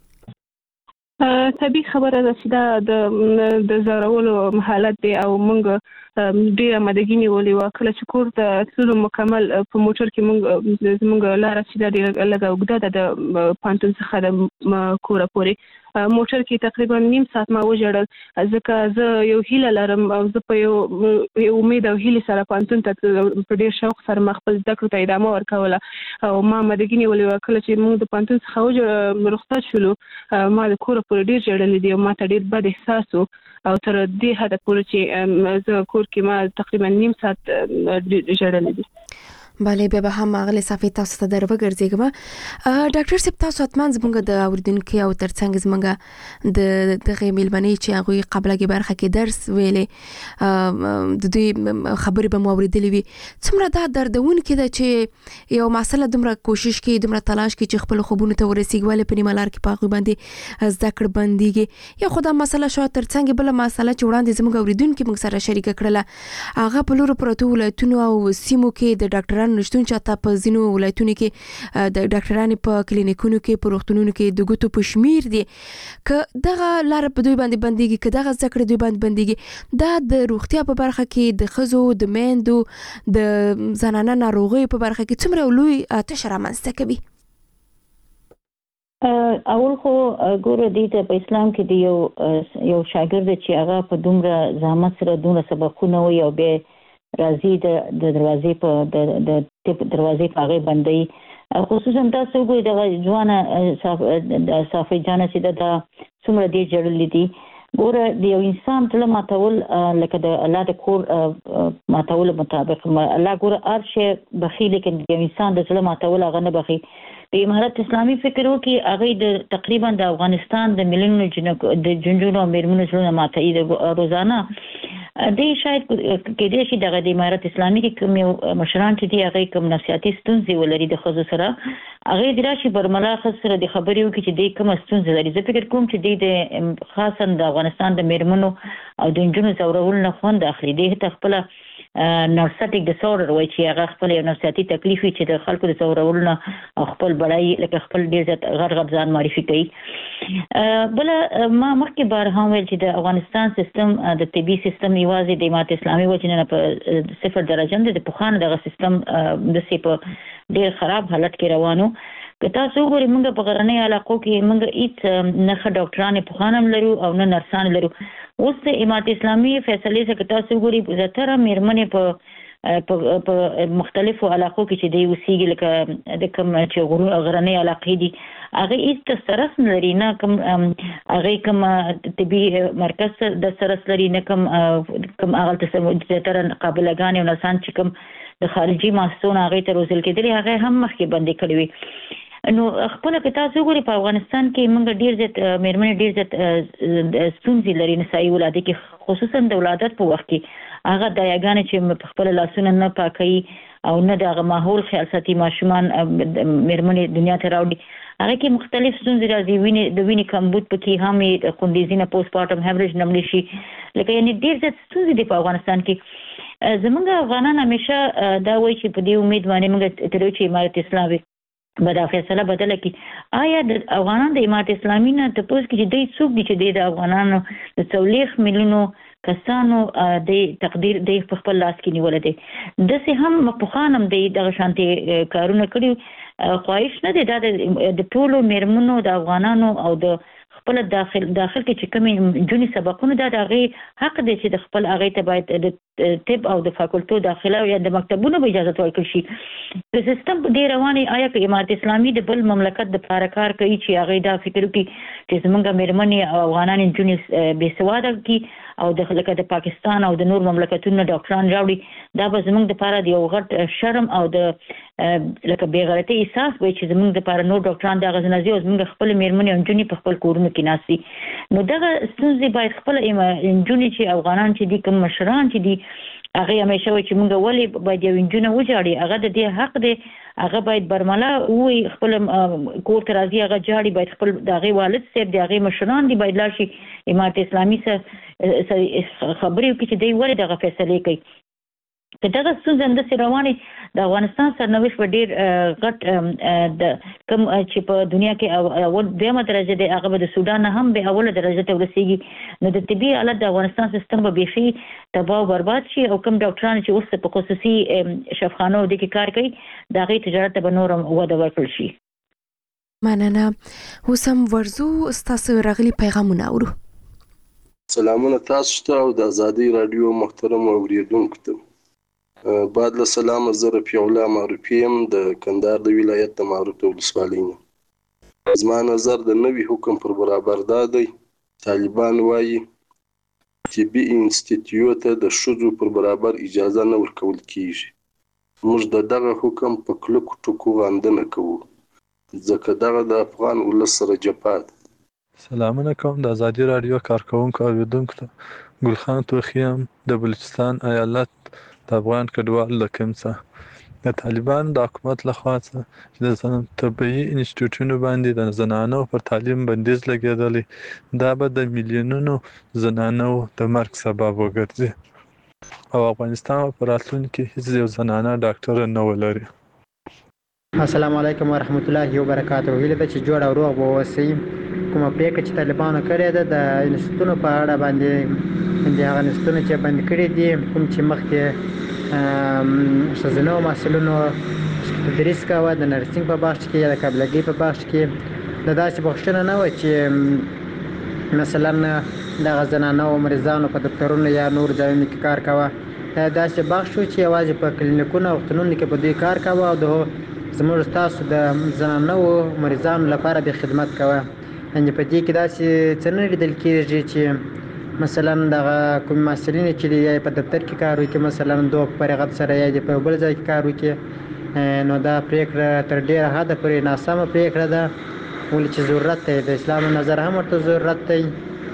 طبیعي خبره ده چې دا د زورولو حالت دی او موږ ډېره آمادګي نیولې وه. کله چې کور ته تللو مکمل په موټر کې موږ زموږ لاره چې دا ډېره لږه اوږده ده د پانتون څخه د کوره پورې. موټر کې تقریبا نیم ساعت ما وژړل ځکه زه یو هیله لرم او زه په یو امید او هیلې سره پانتون ته په ډېر شوق سره ما خپل زده کړو ته ادامه ورکوله او ما آمادګي نیولې وه. کله چې موږ د پانتون څخه رخصت شولو ما د کوره پورې ډېر ژړلي دي او ما ته ډېر بد احساس و او تر دې حده پورې چې زه کور کې ما تقریبا نیم ساعت ژړلي دي. بله بیا به هم اغلی صافي تاسو ته در وګرځېږم. ډاکټر صاحب تاسو حتمان زموږ د اوریدونکو او ترڅنګ زموږ د دغه میلمنې چې هغوی قبله کې برخه کې درس ویلې د دوی خبرې به مو اورېدلې وي، څومره دا دردونکې ده چې یو محصله دومره کوشش کوي، دومره تلاش کوي چې خپلو خوبونو ته ورسېږي، ولې په نیمه لار کې په هغوی باندې زده کړه بندېږي. یا خو دا مسله شوه، ترڅنګ بله مسله چې وړاندې زموږ اوریدونکي موږ سره شریکه کړله هغه په لورو پرتو ولایتونو او سیمو کې د ډاکټرانو نشتون چې حتی په ځینو ولایتونو کې د ډاکټرانو په کلینیکونو کې په روغتونونو کې د ګوتو په شمیر دي. که دغه لار په دوی باندې بندېږي، که دغه زده کړې دوی باندې بندېږي، دا د روغتیا په برخه کې د ښځو د میندو د زنانه ناروغیو په برخه کې څومره لوی آتش رامنځته کوي؟ اول خو ګوره دې ته په اسلام کې د یو یو شاګرد چې هغه په دومره زحمت سره دومره سبقونه وي او بیا راځي د دروازې په د دروازې په هغې بندوي، خصوصا تاسو وګورئ دغه ځوانه صافي جانه چې دا څومره دې ژړلي دي. ګوره د یو انسان زړه ماتول لکه د الله د کور ماتولو مطابق الله ګوره هر شی بخي، لیکن د یو انسان د زړه ماتول هغه نه بخي. په امارت اسلامي فکر وکړي هغې د تقریبا د افغانستان د میلیونو د جنجونو او میرمنو زړونه ماتوي د روزانه. دې شاید کېدای شي دغه د امارت اسلامي کې کوم یو مشران چې دي هغې کوم نفسیاتي ستونزې ولري د ښځو سره، هغې دې راشي برملا ښځو سره د خبرې وکړي چې دې کومه ستونزه لري. زه فکر کوم چې دې د خاصا د افغانستان د میرمنو او د نجونو ځورولو نه خوند اخلي. دې ته خپله نرسټیک ډیسورډر وایي چې هغه خپل یو نفسیاتي تکلیف وي چې د خلکو د ځورولو نه او خپل بړی لکه خپل ډېر زیات غټ غټ ځان معرفي کوي. بله ما مخکې بار هم ویل چې د افغانستان سیستم د طبي سیستم یوازې د امارت اسلامي وجې نه په صفر درجه نه د پخوانه دغه سیستم داسې په ډېر خراب حالت کې روانو. که تاسو وګورئ موږ په غرنیو علاقو کې موږ هېڅ نه ښه ډاکټرانې پخوانه هم لرو او نه نرسان لرو. اوس د امارت اسلامي فیصلې څخه که تاسو وګورئ زیاتره مېرمنې په په مختلفو علاقو کې چې دی اوسېږي لکه د کوم چې غرنۍ علاقې دي هغې هېڅ سرس نه لري، نه کوم هغې کوم طبي مرکز د سرس لري، نه کوم کوم هغلته زیاتره قابلهګانې او نرسان چې کوم د خارجي محصلونو هغې ته روزل کېدلې هغې هم مخکې بندې کړې وي. نو خپله که تاسو وګورئ په افغانستان کې موږ ډېر زیات مېرمنې ډېر زیات ستونزې لري نسایي ولادت کې، خصوصا د ولادت په وخت کې هغه دایاګانې چې په خپله لاسونه نه پاکوي او نه د هغه ماحول خیال ساتي، ماشومان مېرمنې دنیا ته راوړي، هغه کې مختلف ستونزې راځي. وینې د وینې کمبود پکې هم یې خوندیزي نه پوسټ پارټم هیمریج نه مړه شي، لکه یعنې ډېر زیات ستونزې دي په افغانستان کې. زموږ افغانان همیشه دا وایي چې په دې امید باندې موږ تر چې امارت اسلامي به دا فیصله بدله کی. آیا د افغانان د امارت اسلامي نه تاسو کې چې دوی څوک دي چې د افغانانو د څولېخ میلیونو کسانو د تقدیر د خپل لاس کې نیولې دي. د سه هم مخخانم د دغه شانتي کارونه کړي خواهش نه دي د ټولو میرمنو د افغانانو او د خپل داخل داخل کې چې کوم جونی سبقونه د هغه حق دي چې د خپل هغه ته باید د طب او د فاکولټو داخله یا د مکتبونو به اجازه ورکړي شي. د سیستم ډیر رواني آیا که امارت اسلامي د بل مملکت د لپاره کار کوي چې هغه دا فکر کوي چې زمونږ میرمنې او افغانان جونی بې سواده کی او د لکه د پاکستان او د نور مملکتونو ډاکټران راوړي دا به زمونږ د لپاره د یو غټ شرم او د لکه بېغیرتۍ احساس وي چې زمونږ د لپاره نور ډاکټران دغه ځنځي او زمونږ خپل میرمنې او نجونې په خپل کورونو کې ناسي. نو دغه ستونزې باید خپل نجونې چې افغانان چې دي کوم مشران چې دي هغه همیشه وي چې مونږ ولې باید یو نجونه وجاړي هغه د دې حق دی هغه باید برملا وي خپل کور ته راځي هغه جاړي باید خپل دغه والد صاحب دغه مشران دي باید لاشي امارت اسلامي سره خبرې وکړي چې دوی ولې دغه فیصله کوي. که دغه ستونزه همداسې روانې د افغانستان سرنوشت به ډېر غټ د کوم چې په دنیا کې اول دویمه درجه دی هغه به د سودان نه هم به اوله درجه ته ورسېږي. نو د طبي حالت د افغانستان سیستم به بیخي تباه او برباد شي او کوم ډاکټران چې اوس په خصوصي شفاخانو د کې کار کوي د هغې تجارت ته به نور هم وده ورکړل شي. مننه. اوس هم ورځو ستاسو راغلي پیغامونه اورو. سلامونه تاسو ته او د ازادي رادیو محترم اوریدونکو ته. بعد له سلام زه رفیع الله معروفي یم د کندهار د ولایت د معروف ولسوالۍ نه. زما نظر د نوي حکم پر برابر دا دی طالبان وایي طبي انسټیټیوټ ته د ښځو پر برابر اجازه نه ورکول کیږي. موږ د دغه حکم په کلکو ټکو غندنه کوو ځکه دغه د افغان ولس سره جفا ده. سلامونه کوم د ازادي رادیو کارکونکو اوریدونکو ته. ګلخان توخی یم د بلوچستان ایالت د افغان کډوال له کوم څخه د طالبان د حکومت لخوا چې د طبي انسټیټیوټونو باندې د زنانو پر تعلیم بندیز لګېدلی دا به د میلیونونو زنانو د مرګ سبب وګرځي او افغانستان په راتلونکي کې هیڅ یو زنانه ډاکټر نه ولري. السلام علیکم ورحمت الله وبرکاته. هیله ده چې جوړ او روغ به اوسئ. کومه پریکړه چې طالبانو کړې ده د انسټیټیوټونو په اړه باندې د هغه انسټیټیوټونه چې بند کړي دي کوم چې مخکې ښځینه محصلینو تدریس کاوه د نرسنګ په بخش کې یا د کابلګۍ په بخش کې د داسې بخښنه نه وه چې مثلا دغه زنانه او مریضانو په دفترونو یا نور ځایونو کې کار کاوه. دا داسې بخش و چې یوازې په کلینیکونو او روغتونونو کې په دوی کار کاوه او د زموږ ستاسو د زنانه او مریضانو لپاره به خدمت کوه. یعنې په دې کې داسې څه نه لیدل کېږي چې مثلا دغه کوم محصلین چې یا په دفتر کې کار وکړي مثلا دوه فرغت سره یا په بل ځای کې کار وکړي نو دا پریکړه تر ډیره حده پورې ناسمه پریکړه ده ولې چې ضرورت دی د اسلام نظر هم ورته ضرورت دی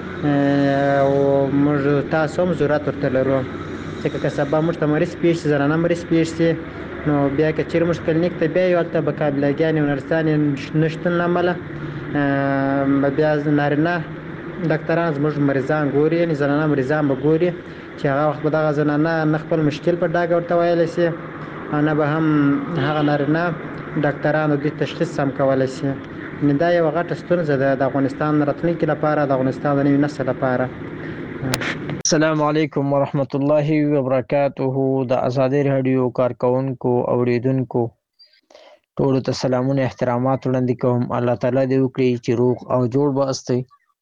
او موږ تاسو هم ضرورت ورته لرو ځکه که سبا موږ ته مریض پیښ شي زنانه مریض پیښ شي نو بیا که چیرې موږ کلینیک ته بیایو هلته به قابلګیانې او نرسانې نشتون له امله بیا نارینه ډاکټران زموږ مریضان ګوري یعنې زنانه مریضان به ګوري چې هغه وخت به دغه زنانه نه خپل مشکل په ډاګه ورته ویلی شي او نه به هم هغه نارینه ډاکټران د دوی تشخیص هم کولی شي. نو دا یوه غټه ستونزه ده د افغانستان راتلونکي لپاره د افغانستان د نوي نسل لپاره. السلام علیکم ورحمت الله وبرکاته. د ازادي رادیو کارکونکو اوریدونکو ټولو ته سلامونه احترامات وړاندې کوم. الله تعالی دې وکړي چې روغ او جوړ به استئ.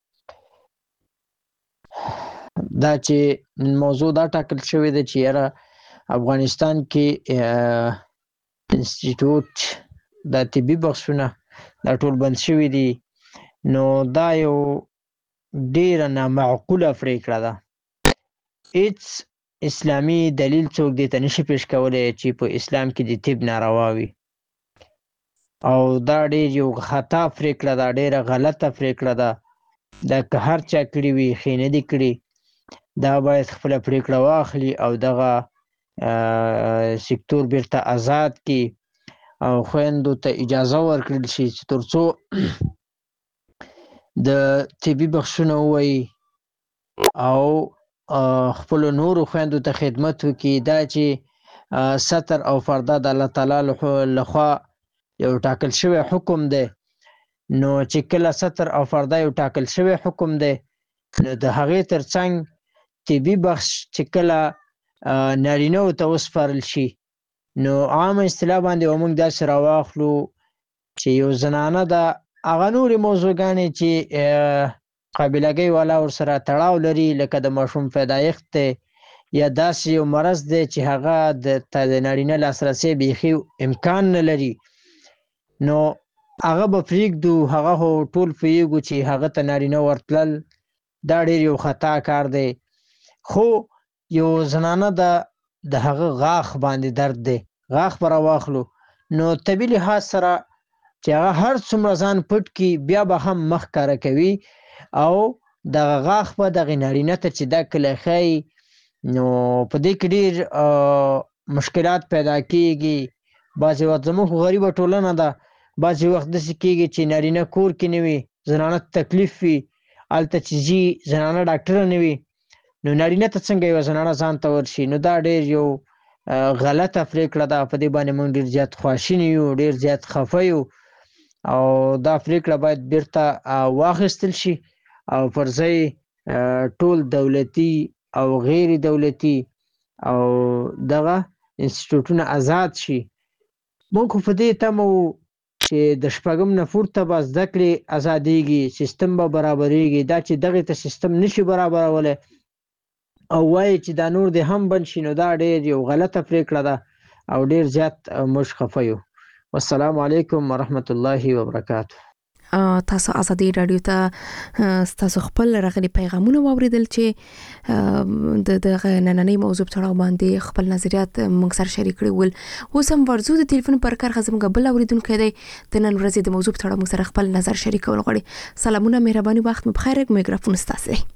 دا چې موضوع دا ټاکل شوې ده چې یاره افغانستان کې انسټیټیوټ د طبي بخشونه دا ټول بند شوي دي نو دا یو ډیره نامعقوله پریکړه ده. هیڅ اسلامي دلیل څوک دې ته نشي پیش کولی چې په اسلام کې د طب ناروا وي او دا ډیر یو خطا پریکړه ده ډیره غلطه پریکړه ده. دا که هر چا کړي وي ښې نه دي کړي دا باید خپله پریکړه واخلي او دغه سکتور بیرته آزاد کړي او خویندو ته اجازه ورکړل شي چې تر څو د طبي بخشونه ووایي او خپلو نورو خویندو ته خدمت وکړي. دا چې ستر او پرده د الله تعالی لخوا یو ټاکل شوی حکم دی، نو چې کله سطر او فردا یو ټاکل شوی حکم دی، نو د هغې ترڅنګ طبي بخش چې کله نارینه‌و ته وسپارل شي، نو عامه اصطلاح باندې به موږ داسې راواخلو چې یو زنانه ده، هغه نورې موضوعګانې چې قابلګۍ والا ورسره تړاو لري، لکه د ماشوم پیدایښت دی یا داسې یو مرض دی چې هغه د نارینه لاسرسی بیخي امکان نه لري، نو هغه به پرېږدو. هغه خو ټول پوهېږو چې هغه ته نارینه ورتلل دا ډېر یو خطا کار دی. خو یو زنانه ده، د هغه غاښ باندې درد دی، غاښ به راواخلو، نو طبي لحاظ سره چې هغه هر څومره ځان پټ کړي بیا به هم مخ ښکاره کوي، او دغه غاښ به دغې نارینه ته چې دا کله ښایي، نو په دې کې ډېر مشکلات پیدا کېږي. بعضې وخت زموږ غریبه ټولنه ده، بعضې وخت داسې کېږي چې نارینه کور کې نه وي، زنانه ته تکلیف وي، هلته چې ځي زنانه ډاکټره نه وي، نو نارینه ته څنګه یوه زنانه ځان ته ورشي؟ نو دا ډېر یو غلطه پرېکړه ده. په دې باندې موږ ډېر زیات خواشیني یو، ډېر زیات خفه یو، او دا پرېکړه باید بیرته واخیستل شي او پر ځای ټول دولتي او غیر دولتي او دغه انسټیټوټونه آزاد شي. موږ خو په دې تمه وو چې د شپږم نه پورته به زده کړې ازادېږي، سیستم به برابرېږي. دا چې دغې ته سیستم نشي برابرولی او وایي چې دا نور دې هم بند شي، نو دا ډېر یو غلطه پرېکړه ده او ډېر زیات موږ خفه یو. والسلام علیکم ورحمت الله وبرکاته. تاسو ازادي رادیو ته تاسو خپل راغلي پیغامونه واوریدل چې د دغه نننۍ موضوع په اړه باندې خپل نظریات موږ سره شریک کړي ول. اوس هم ورزو د ټلیفون پر کار غزمګه بل اوریدونکو دی د نن ورځې د موضوع په اړه موږ سره خپل نظر شریکول غواړي. سلامونه، مهرباني، وخت مو بخیر. میکروفون ستاسو دی.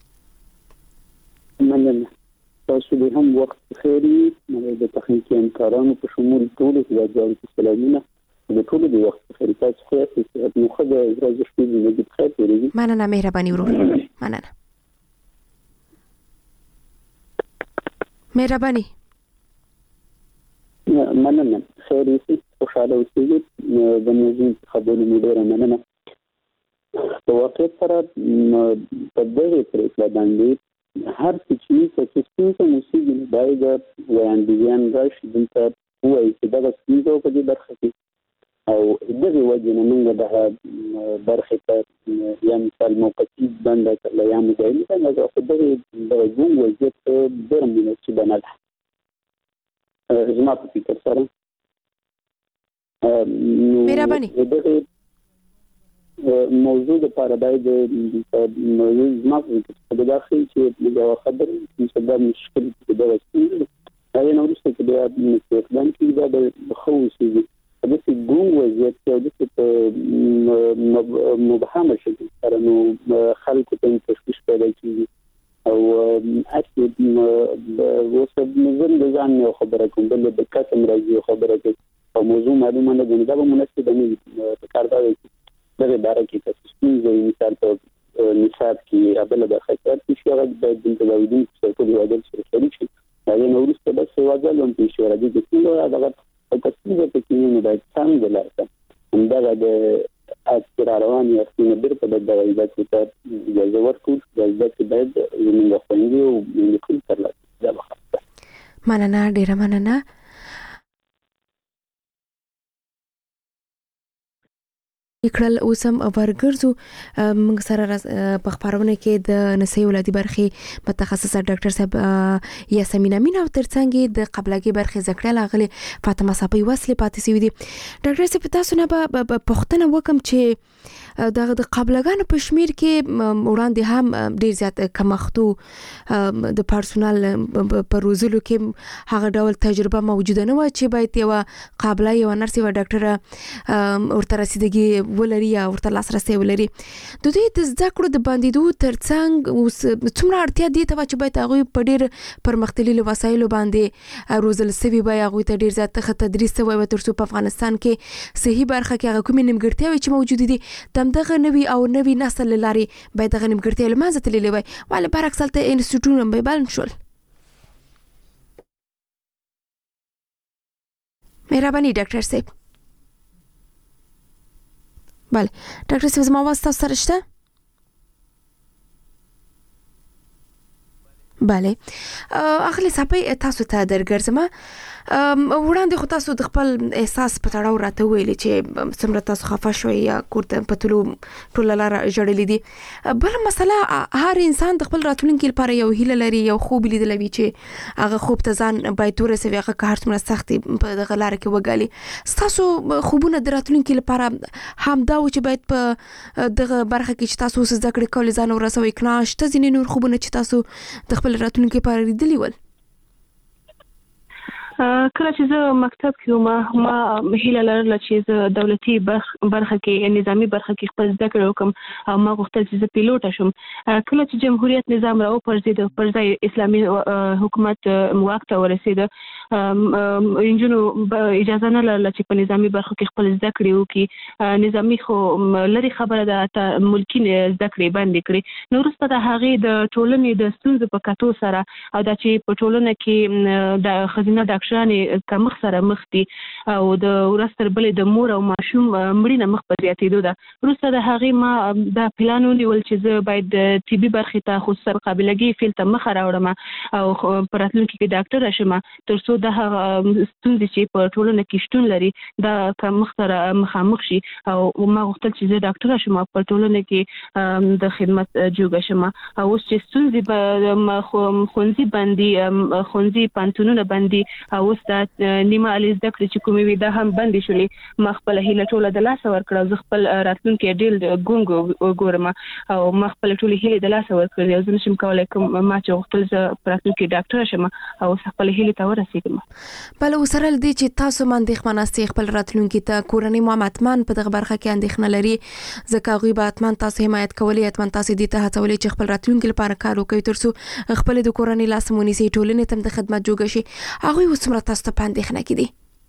مننه. تاسو به هم وخت خیری د تخنیکی همکارانو په شمول ټول هیوادوالو سلامونه د ټول د وخت خیری. تاسو خو یې نو خو د ورځې شپې زندګي بخیر تیریږي. مننه، مهرباني ورور. مننه. مهرباني. مننه. خیر اوسئ، خوشاله اوسئ. د موضوع خبرو مو ډېره مننه. په واقعیت سره په دغه پرېکړه باندې هر څه چې څه څه موسیقي باید وړاندویان راشي دلته وایي چې دغه ستونزه په دې برخه کې او دغه وجه نه موږ دغه برخه ته یا مثال موقتي بنده کړل یا موږ یې نه خو دغه د ژوند وضعیت ډېر مناسب نه ده زما په فکر سره. مهرباني. موضوع د لپاره باید موضوع زما په داخل چې د خبرې چې دا مشکل کې دا ستونزه دا نه ورسته چې دا استخدام کې دا د خوسي د څه ګون وضعیت کې د څه مبهمه شي سره نو خلکو ته تشویش پیدا کیږي او اصلي وسه نظم د ځان یو خبره کوم بل د قسم راځي خبره کوي او موضوع معلومه نه ده دا به مناسب نه په کار دا دغه باره کې تاسو څنګه مثال په مثال کې ابل د خطر چې هغه د دلتاویدین څخه په یو ډول سره شریک شي دا نو ورسته د سیواګل هم په شوره دي چې نو هغه په تاسو ته کې نه دا څنګه لارته همدا د اصرارون یا څنګه بیر په دغه عبادت ته اجازه ورکړو د عبادت باید زموږ خوندي او موږ کول ترلاسه دا بخښه. مننه، ډیره مننه. کړل اوس هم ورګرځو موږ سره په خبرونه کې د نسي ولادي برخې متخصص ډاکټر صاحب یاسمین امین او ترڅنګ د قبلګي برخې ذکر لاغلي فاطمه صاحب وسلې پاتې سوي دي. ډاکټر صاحب تاسو نه په پښتنه وکم چې د قبلګانو په شمیر کې وړاندې هم ډیر زیات کمښتو د پرسونل په روزلو کې هغه ډول تجربه موجوده نه و چې باید یو قابله یو نرس یو ډاکټر ورته رسیدګي ولري یا ورته لاسرسي ولري. د دې د زده کړو د باندېدو ترڅنګ اوس څومره اړتیا دي ته چې باید هغه په ډیر پرمختللي وسایلو باندې روزل سوي وي، هغه ته ډیر زیات تدریس وي او ترڅو په افغانستان کې صحیح برخه کې هغه کومې نیمګړتیاوې چې موجود دي دغه نوی او نوی نسل لاري باید دغه نیمګړتیا لمانځه تللی وي ولې برعکس هلته انسټیټیوټونه به بلند شول. مهرباني ډاکټر صاحب. بله ډاکټر صاحب زما आवाज تاسو سره شته؟ بله اخلي صاحب تاسو ته درګرځم. وړاندې خو تاسو د خپل احساس په تړاو راته ویلي چې څومره تاسو خفه شوي یا کورته په تلو ټوله لاره ژړلې دي. بله مسله هر انسان د خپل راتلونکي لپاره یو هیله لري، یو خوب لیدلی وي چې هغه خوب ته ځان باید ورسوي، هغه که هر څومره سخت په دغه لاره کې وګالي. ستاسو خوبونه د راتلونکي لپاره همدا و چې باید په دغه برخه کې چې تاسو اوس زده کړې کولې ځان ورسوئ، که نه شته ځینې نور خوبونه چې تاسو د خپل راتلونکي لپاره لیدلي ول؟ کله چې زه مکتب کې وم ما هیله لرله چې زه دولتي برخه کې نظامی برخه کې خپل زده کړې وکړم او ما غوښتل چې زه پیلوټه شم. کله چې جمهوریت نظام راوپرځېد پر ځای اسلامي حکومت واک ته ورسېد، نجونو اجازه نه لرله چې په نظامی برخه کې خپل زده کړې وکړي. نظامی خو لري خبره ده ته ملکي زده کړې بندې کړې. نو وروسته د هغې د ټولنې د ستونزو په کتو سره او دا چې په ټولنه کې د ښځینه ډاکټرانې کمښت سره مخ دي او د ورځ تر بلې د مور او ماشوم مړینه مخ په زیاتېدو ده. وروسته د هغې ما دا پلان ونیول چې زه باید د طبي برخې ته خصوصا قابلګي فیل ته مخه راوړم او په راتلونکي کې ډاکټره شم، تر څو د هغه ستونزې چې په ټولنه کې شتون لري دا کمښت سره مخامخ شي. او ما غوښتل چې زه ډاکټره شم او په ټولنه کې د خدمت جوګه شم. او اوس چې ستونزې ښوونځي باندې ښوونځي پوهنتونونه باندې اوس دا نیمه علي زده کړې چې کومې وي دا هم بندې شولې. ما خپله هیله ټوله د لاسه ورکړه، زه خپل راتلونکی ډېر ګونګ وګورم او ما خپله ټولې هیلې د لاسه ورکړې او زه نشم کولی کوم ما چې غوښتل زه په راتلونکي ډاکټره شم او اوس خپلې هیلې ته ورسېږم. بله اوس سره له دې چې تاسو هم اندېښمنه استئ خپل راتلونکي ته، کورنۍ مو هم حتما په دغه برخه کې اندېښنه لري، ځکه هغوی به حتما تاسو حمایت کولی، حتما تاسو دې ته هڅولی چې خپل راتلونکي لپاره کار وکوي تر څو خپلې د کورنۍ لاس ونیسئ، ټولنې ته هم د خدمت جوګه شي. هغوی اوس څومره تاسو ته په اندېښنه کې دي؟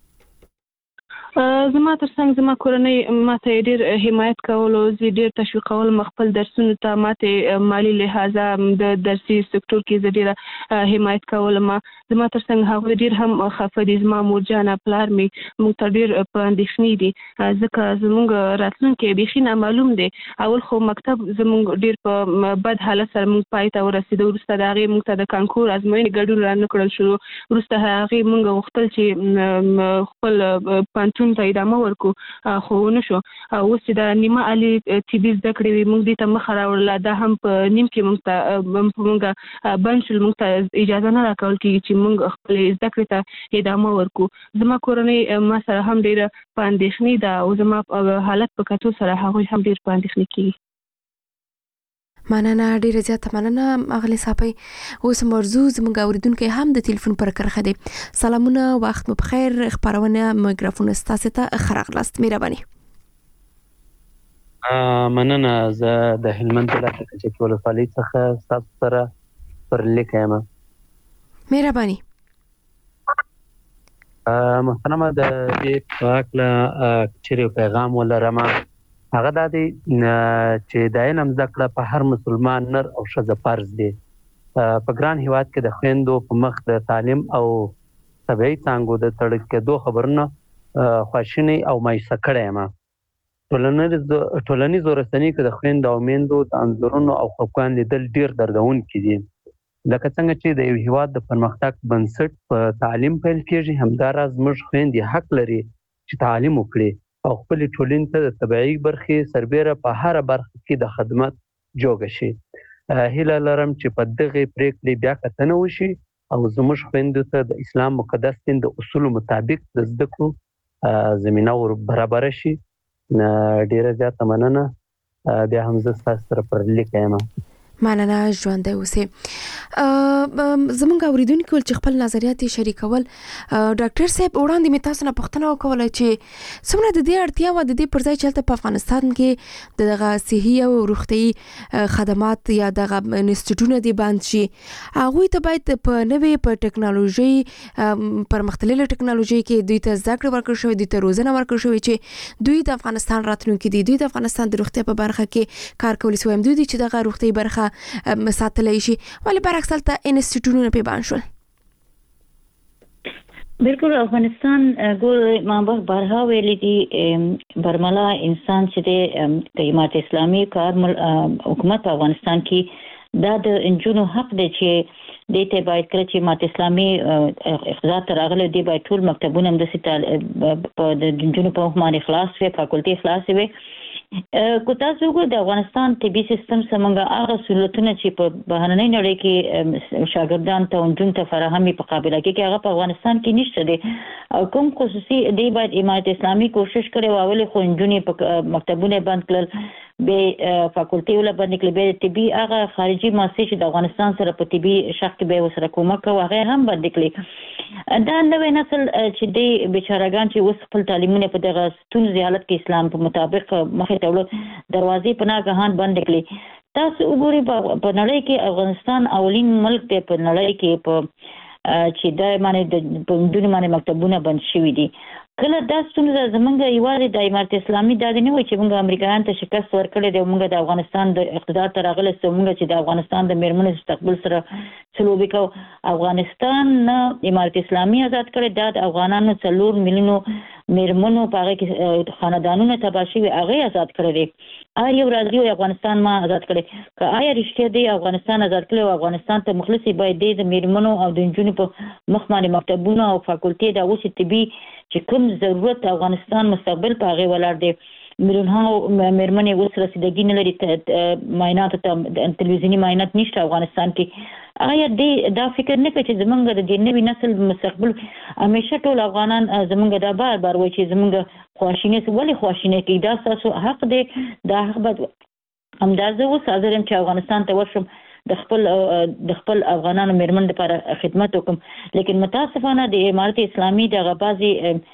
زما تر څنګ زما کورنۍ ما ته ډېر حمایت کولو، زه ډېر تشویقولم خپل درسونو ته، ما ته مالي لحاظه د درسي سکتور کې زه ډېره حمایت کولم. زما تر څنګ هغوی ډېر هم خفه دي، زما مورجانه پلار مې موږ ته ډېر په اندېښنې دي ځکه زموږ راتلونکی بیخي نامعلوم دی. اول خو مکتب زموږ ډېر په بد حالت سره موږ پای ته ورسېدو، وروسته د هغې موږ ته د کانکور ازموینې ګډون را نه کړل شروع، وروسته هغې موږ غوښتل چې خپل پوهنتون ته ادامه ورکو خو ونه شو. اوس چې د نیمه علي طبي زده کړې وي موږ دې ته مخه راوړله، دا هم په نیم کې موږ ته موږ بند شول، موږ ته اجازه نه راکول کېږي چې موږ خپلې زده کړې ته ادامه ورکو. زما کورنۍ ما سره هم ډېره په اندېښنې ده او زما حالت په کتو سره هغوی هم ډېر په اندېښنې کېږي. مننه، ډیره زیاته مننه اغلی صاحب. اوس مرزو زموږ اوریدونکو هم د ټلیفون پر کرخه دي. سلامونه، وخت مو بخیر. خبرونه میکروفون ستاسو ته خراغلاست. مهرباني. مننه، زه د هلمند ولایت کچې ولسوالۍ څخه تاسو سره پر لیک یم. مهرباني. محترمه د دې په اړه چیرې پیغام ولرم، هغه دا دی چې د علم زده کړه په هر مسلمان نر او ښځه فرض دی. په ګران هیواد کې د خویندو په مخ د تعلیم او طبیعي څانګو د تړل کېدو خبرونه خواشینی او مایوسه کړی یم. ټولنیزو رسنیو کې د خویندو او میندو د انځورونو او خفګان لیدل ډېر دردونکي دي. لکه څنګه چې د یو هیواد د پرمختګ بنسټ په تعلیم پیل کېږي، همداراز موږ خویندې حق لري چې تعلیم وکړي او خپل ټولنې ته د طبیعي برخې سربېره په هر برخه کې د خدمت جوګه شي. هیله لرم چې په دغه پریکړې بیا کتنه وشي او زموږ خویندو ته د اسلام مقدس دین د اصولو مطابق د زده کړو زمینه ور برابر شي. ډیره زیاته مننه. بیا هم زه ستاسو سره پر لیک یم. مننه، ژوندی اوسئ. زموږ اوریدونکو چې خپل نظریات شریکول، ډاکټر صاحب وړاندې مې تاسو نه پوښتنه وکوله چې څومره د دې اړتیا وه د دې پر ځای چې هلته په افغانستان کې دغه صحي او روغتیايي خدمات یا دغه انسټیټیوټونه دې بند شي، هغوی ته باید په نوې په ټکنالوژي پرمختللې ټکنالوژي کې دوی ته زده کړه ورکړل شوې، دوی ته روزنه ورکړل شوې چې دوی د افغانستان راتلونکي دي، دوی د افغانستان د روغتیا په برخه کې کار کولی شي، دوی چې دغه روغتیايي برخه ساتلی شي، ولې برعکس هلته انسټیټیوټونه پې بند شول؟ بالکل افغانستان ګور ما به بارها ویلي دي برملا انسان چې د امارت اسلامي کار حکومت افغانستان کې دا د انجونو حق دی چې د ته باید کړی چې امارت اسلامي اقتدار تر راغله دی باید ټول مکتبونه هم د سیتال په د انجونو په حکم خلاص وي فاکولټي خلاص وي کو تاسو وګورئ د افغانستان طبي سیستم څنګه هغه سہولتونه چې په بهرنۍ نړۍ کې شاګردان ته انجون ته فراهمي په قابلیت کې هغه په افغانستان کې نشته دي او کوم خصوصي دی باید امارت اسلامي کوشش کړي او اول خو انجونې په مکتبونه بند کړل به فاکولټي ولا باندې کله به طبي هغه خارجي مؤسسې چې د افغانستان سره په طبي شق کې به وسره کومک کوي هغه هم باندې کړي دا نوې نسل چې دی بیچارهګان چې اوس خپل تعلیمونه په دغه ستونزې حالت کې اسلام په مطابق مخې ته وړل دروازې په ناګهان بند کړي تاسو وګورئ په نړۍ کې افغانستان اولین ملک دی په نړۍ کې په چې دا معنی د پوندونو معنی مکتبونه بند شوي دي کله دا ستونزه زمونږ یوازې د امارت اسلامي د نه وي چې موږ امریکایان ته شکست ورکړی دی موږ د افغانستان د اقتدار تر راغله موږ چې د افغانستان د میرمنو مستقبل سره سلوبي کو افغانستان نه امارت اسلامي آزاد کړی دا د افغانانو څلور میلیونو میرمنو په هغه کې خاندانونو تباه شوي هغه آزاد کړی دی آیا یو راځي افغانستان ما آزاد کړی که آیا رښتیا دی افغانستان آزاد کړی او افغانستان ته مخلصي باید د میرمنو او د انجونو په مخ باندې مکتبونه او فاکولټي د اوس طبي چې کوم ضرورت افغانستان مستقبل په هغه ولاړ دی میلیونونو میرمنې اوس رسیدګي نه لري معاینات ته تلویزیونی معاینات نشته افغانستان کې آیا دې دا فکر نه کوي چې زمونږ د دې نوي نسل مستقبل همیشه ټول افغانان زمونږ دا بار بار وایي چې زمونږ خواشینه ولې خواشینه کې دا تاسو حق دی دا حق به همدازه اوس حاضر یم چې افغانستان ته ورشم د خپل د خپل افغانانو میرمن لپاره خدمت وکم لیکن متاسفانه د امارت اسلامي د غبازي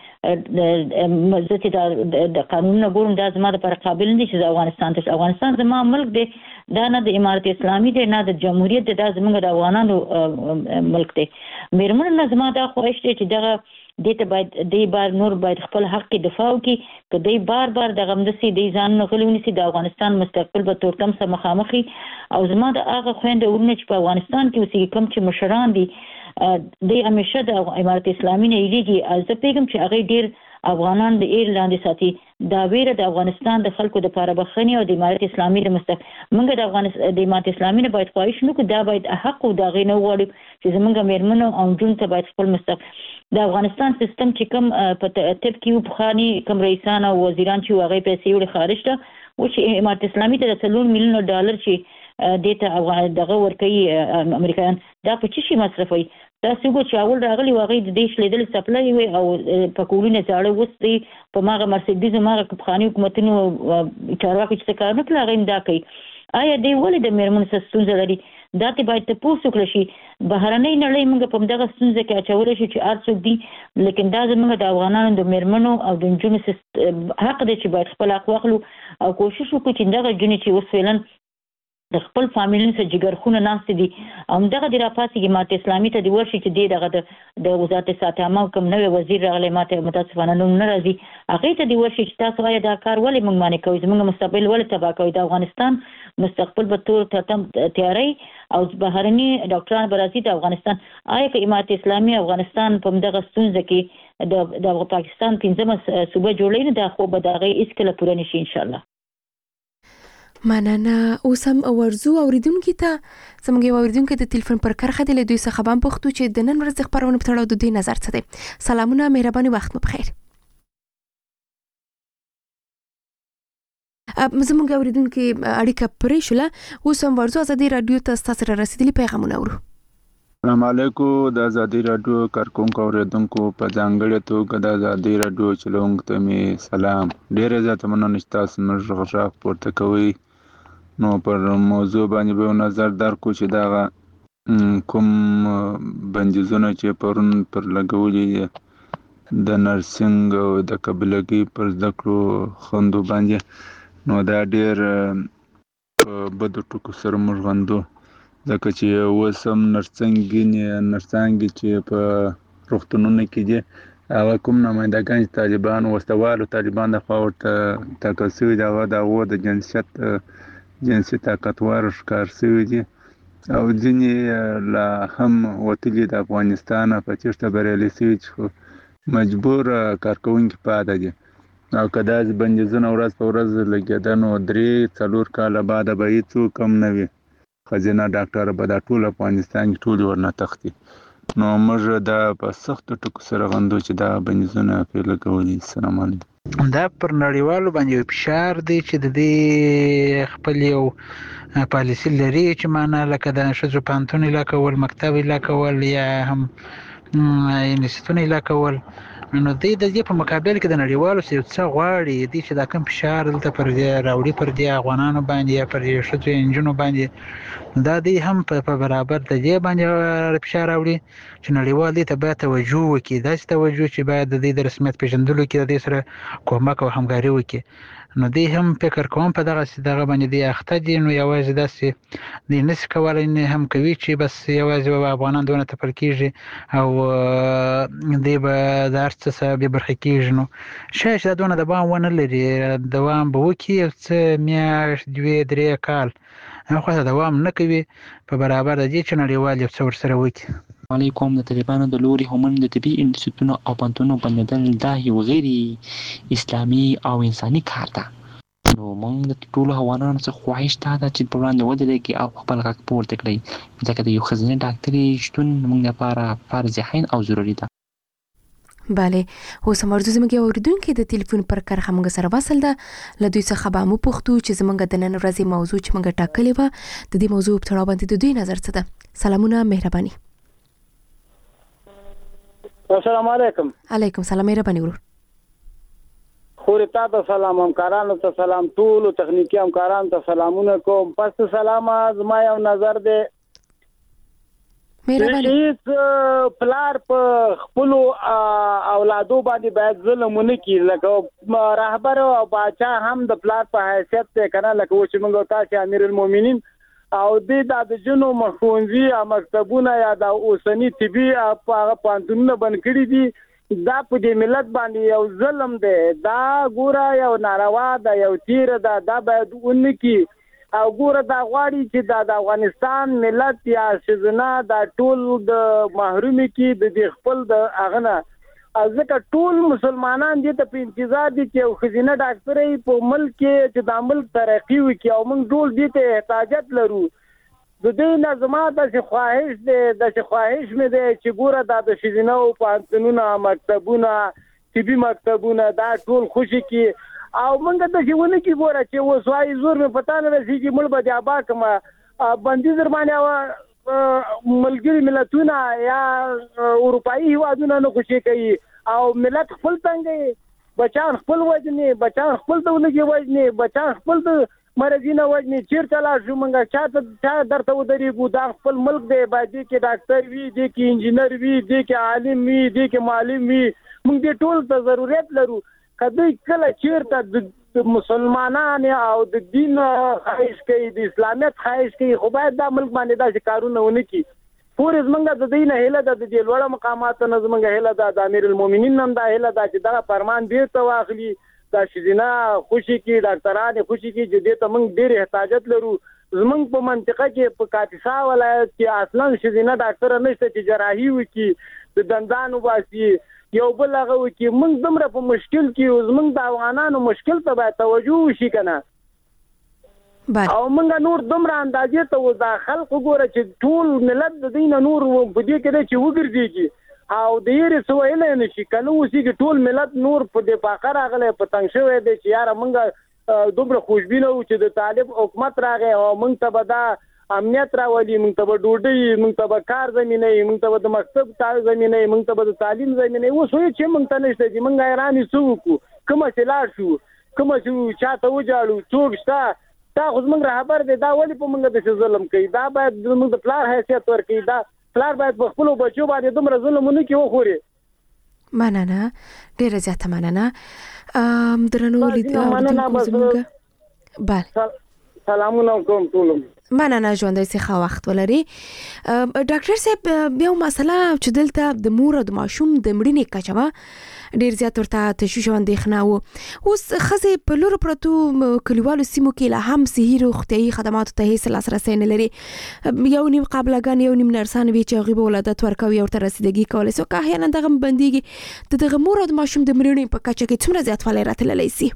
مزه د قانون ګورم د زما لپاره قابل نه چې افغانستان ته افغانستان زما ملک دی دا نه د امارت اسلامي دی نه د جمهوریت د زموږ د افغانانو ملک دی میرمن نه زما دا خواهش دی چې دغه دته باید دی بار نور باید خپل حق کې دفاع وکړي که دی بار بار د غمدسي دی ځان نه غلونی سي د افغانستان مستقبل به تورتم سره مخامخي او زما د هغه خوينده ورنه چې په افغانستان کې اوسې کم چې مشران دي د همیشه د امارت اسلامي نه یریږي از په کوم چې هغه ډیر افغانان د ایرلاند ساتي دا ویره د افغانستان د خلکو د لپاره بخښنی او د امارت اسلامي د مستق موږ د افغانستان د امارت اسلامي نه باید خواهش نکړو دا باید حق او دا غینه وړي چې زمونږ میرمنو او جون ته باید خپل مستق د افغانستان سیستم چې کوم په ترتیب کې بخانی کوم رئیسان او وزیران چې هغه پیسې وړي خارج ته او چې امارت اسلامي ته څلور میلیون ډالر چې دته دغه ورکوي امریکایان دا په چی شي مصرفوي دا څنګه چې اول راغلی واغې د دیش لیدل سپلای وي او په کولونه ځاړه وستي په ماغه مرسيدس ماغه کپخاني حکومتونو چارواکي چې کار نه کړی غیم دا کوي آیا دی ولې د میرمن سستون لري دا ته باید ته پوسو کړی شي بهرنۍ نړۍ موږ په دغه ستونزه کې اچول شي چې ارڅوک دي لیکن دا زموږ د افغانانو د میرمنو او د جنونو حق دی چې باید خپل حق واخلو او کوشش وکړو چې دغه جنې چې اوس فعلا د خپل فامیلونو سره جګرخونه ناشته دي هم دغه د راپاسي کې ماته اسلامي ته دی ورشي چې دغه د وزارت ساتامه کوم نوې وزیر راغلی ماته متاسفانه نوم نه راځي هغه ته دی ورشي چې تاسو آیا دا کار ولې موږ باندې کوي زموږ مستقبل ولې تباہ کوي د افغانستان مستقبل به تور تم تیاری او بهرني ډاکټران برازي د افغانستان آیا که امارت اسلامي افغانستان په دغه ستونزه کې د د پاکستان پنځمه صوبه جوړین د خو به دغه اسکله پوره نشي ان شاء الله مننه اوس هم ورزو اوریدونکو ته زموږ اوریدونکو د ټلیفون پر کرخه د دوی څخه خبرم پښتو چې د نن ورځ خبرونه په تړاو د دوی نظر څه دي سلامونه مهرباني وخت مو بخیر زموږ اوریدونکو اړیکه پرې شوله اوس هم ورزو ازادي رادیو ته تاسو را رسیدلی پیغامونه اورو السلام علیکم د ازادي رادیو کارکونکو اوریدونکو په ځانګړي توګه د ازادي رادیو چلونکو ته می سلام ډیره زیاته مننه چې تاسو موږ غږ پورته کوئ نو پر موضوع باندې به نظر درکو چې دا کوم بندیزونه چې پرون پر لګولې د نرسنګ او د قبلګي پر ذکر خوندو باندې نو دا ډیر بده ټکو سره موږ غندو ځکه چې وسم نرسنګ نرسنګ چې په روغتونونو کې دي هغه کوم نمائندګان طالبان وسوالو طالبان د خاورته تکسوي دا د و د جنسیت جنسي طاقتور ښکار شوی دي او ځینې لا هم وتلي د افغانستان په چېرته بریالي شوي چې مجبور کارکوونکي پاتې دي او که داسې بندیزونه ورځ په ورځ لګېده نو درې څلور کاله بعده به هېڅوک هم نه وي ښځینه ډاکټره به دا ټول افغانستان کې ټولې ورنه تښتي. نو موږ دا په سختو ټکو سره غندو چې دا بندیزونه پرې لګولي. السلام علیکم. دا پر نړیوالو باندې یو فشار دی چې د دې خپل یو پالیسي لري چې معنا لکه د ښځو پوهنتون اعلا کول، مکتب اعلا کول یا هم انسټیټونه اعلا کول. نو دوی د دې په مقابل کې د نړیوالو څه څه غواړي دي چې دا کوم فشار دلته پر دې راوړي پر دې افغانانو باندې یا پر ښځو انجونو باندې، دا دوی هم په برابر د دې باندې فشار راوړي چې نړیوال دې ته باید توجه وکړي، داسې توجه چې باید د دې د رسمیت پیژندلو کې د دې سره کومک او همکاري وکړي. نو دوی هم فکر کوم په دغه دغه باندې دی اخته دي. نو یوازې داسې دوی نشي کولی نه هم کوي چې بس یوازې افغانان دونه تپل کېږي او دوی به د هر څه څخه بې برخې کېږي. نو شاید دا دونه دوام ونه لري، دوام به وکړي یو څه میاشت دوې درې کال، خو دوام نه کوي په برابر د دې چې نړیوال یو څه ورسره وکړي. علیکم. د طالبانو د لوري هم د طبي انسټیټونو او پوهنتونونو بندیدل دا یو غیر اسلامي او انساني کار ده. نو موږ د ټولو افغانانو څخه خواهش دا ده چې په وړاندې ودرېږي او خپل غږ پورته کړئ، ځکه د یو ښځینه ډاکټرې شتون موږ لپاره فرض عین او ضروري ده. بله، اوس هم ورځو زموږ اوریدونکو د ټلیفون پر کرښه موږ سره وصل ده. له دوی څخه به مو پوښتو چې زموږ د نن ورځې موضوع چې موږ ټاکلې وه د دې موضوع په تړاو باندې د دوی نظر څه ده. سلامونه، مهرباني. السلام علیکم. علیکم سلام، مهرباني ورور. خوري تاسو سلام، همکارانو ته سلام، ټول تخنیکی همکارانو ته سلامونه کوم. پس سلام، زما یو نظر دی هیڅ پلار په خپل اولادو باندې باید ظلم ونه کړي. لکه رهبر او باچا هم د پلار په حیثیت ته کنه، لکه و چې موږ تاسو امیر المؤمنین او د د جنو مخونزي او مکتبونه یا د اوسنی طبي په پانتونونه بند کړي دي، دا په دې ملت باندې یو ظلم دی. دا ګوره یو ناروا ده، یو تیر ده، دا باید ونکي. او ګوره دا غواړي چې د افغانستان ملت یا شزنا دا ټول د محرومي کې د دې خپل د اغنه ځکه ټول مسلمانان دي ته په انتظار دي چې خزینه ډاکټرې په ملک کې چې د ملک ترقی وکړي او موږ ټول دي ته احتیاجات لرو. د دې نظمات د خواهش دي د خواهش مې دي چې ګوره د شزینه او پانتونونه مکتبونه طبي مکتبونه دا ټول خوشي کې او موږ د ژوند کې ګوره چې وسوای زور مې پتا نه رسي چې مل به ابا کما بندي درمانه ملګری ملتونه یا اروپאי هیوادونه نه خوشي کوي او ملت خپل څنګه بچان خپل وجني بچان خپل دولګي وجني بچان خپل مرزینه وجني چیرته لا شو موږ چاته چا درته ودرېګو دا خپل ملک دی باندې کې ډاکټر وي دی کې انجینر وي دی کې عالم وي دی کې معلم وي موږ دې ټول ته ضرورت لرو. کله کله چیرته د مسلمانانو او د دین خواهش کوي د اسلامیت خواهش کوي خو باید د ملک باندې دا کارونه ونه کی. پورې زمونږ د دین هله د دې لوړ مقامات نه زمونږ هله د امیر المؤمنین نن دا هله د چې دا فرمان دی ته واخلي دا شزینا خوشي کی ډاکټرانو خوشي کی چې دې ته موږ ډېر احتیاجات لرو. زمونږ په منطقه کې په کاپیسا ولایت کې اصلا شزینا ډاکټر نشته چې جراحي وکي د دندانو واسي یو بل هغه وکي. موږ دمره په مشکل کې زمونږ د افغانانو مشکل ته باید توجه وشي کنه او موږ نور دمره اندازې ته ودا خلق ګوره چې ټول ملت د دین نور په دې کې چې وګرځي او د یې سوال نه شي کنه وسی چې ټول ملت نور په دې فقره غلې په تنګ شوی دی چې یاره موږ دومره خوشبینه و چې د طالب حکومت راغی او موږ ته به دا امنیت راولي، موږ ته به ډوډۍ، موږ ته به کار زمینه، موږ ته به د مکتب تار زمینه، موږ ته به د تعلیم زمینه. اوس وایي چې موږ ته نشته چې موږ حیران یو وکړو کومه چې لاړ شو کومه چې چاته وجاړو څوک شته دا خو زموږ رهبر دی دا ولې په موږ د ظلم کوي. دا باید زموږ د پلار حیثیت ورکړي. دا پلار باید په خپلو بچو باندې دومره ظلم ونه کړي وخوري. مننه ډېره زیاته مننه درنو لیدونکو زموږ. بله سلامونه کوم ټول. مننه ژوندۍ سي خو وخت ولري. ډاکټر صاحب بیا مسله چې دلته د مور او د ماشوم د مړینې کچه ډیر زیات ورته تشویش او اندېښنه و. اوس ښځې په لورو پرتو کلیوالو سیمو کې لا هم صحي روغتیایي خدماتو ته هیڅ لاسرسی نه لري. یو نیم قابلګان یو نیم نرسان وي چې هغوی به ولادت ورکوي او ورته رسیدګي کولی سي. که احیانا دغه بندېږي د دغه مور او د ماشوم د مړینې په کچه کې څومره زیاتوالی راتللی سي؟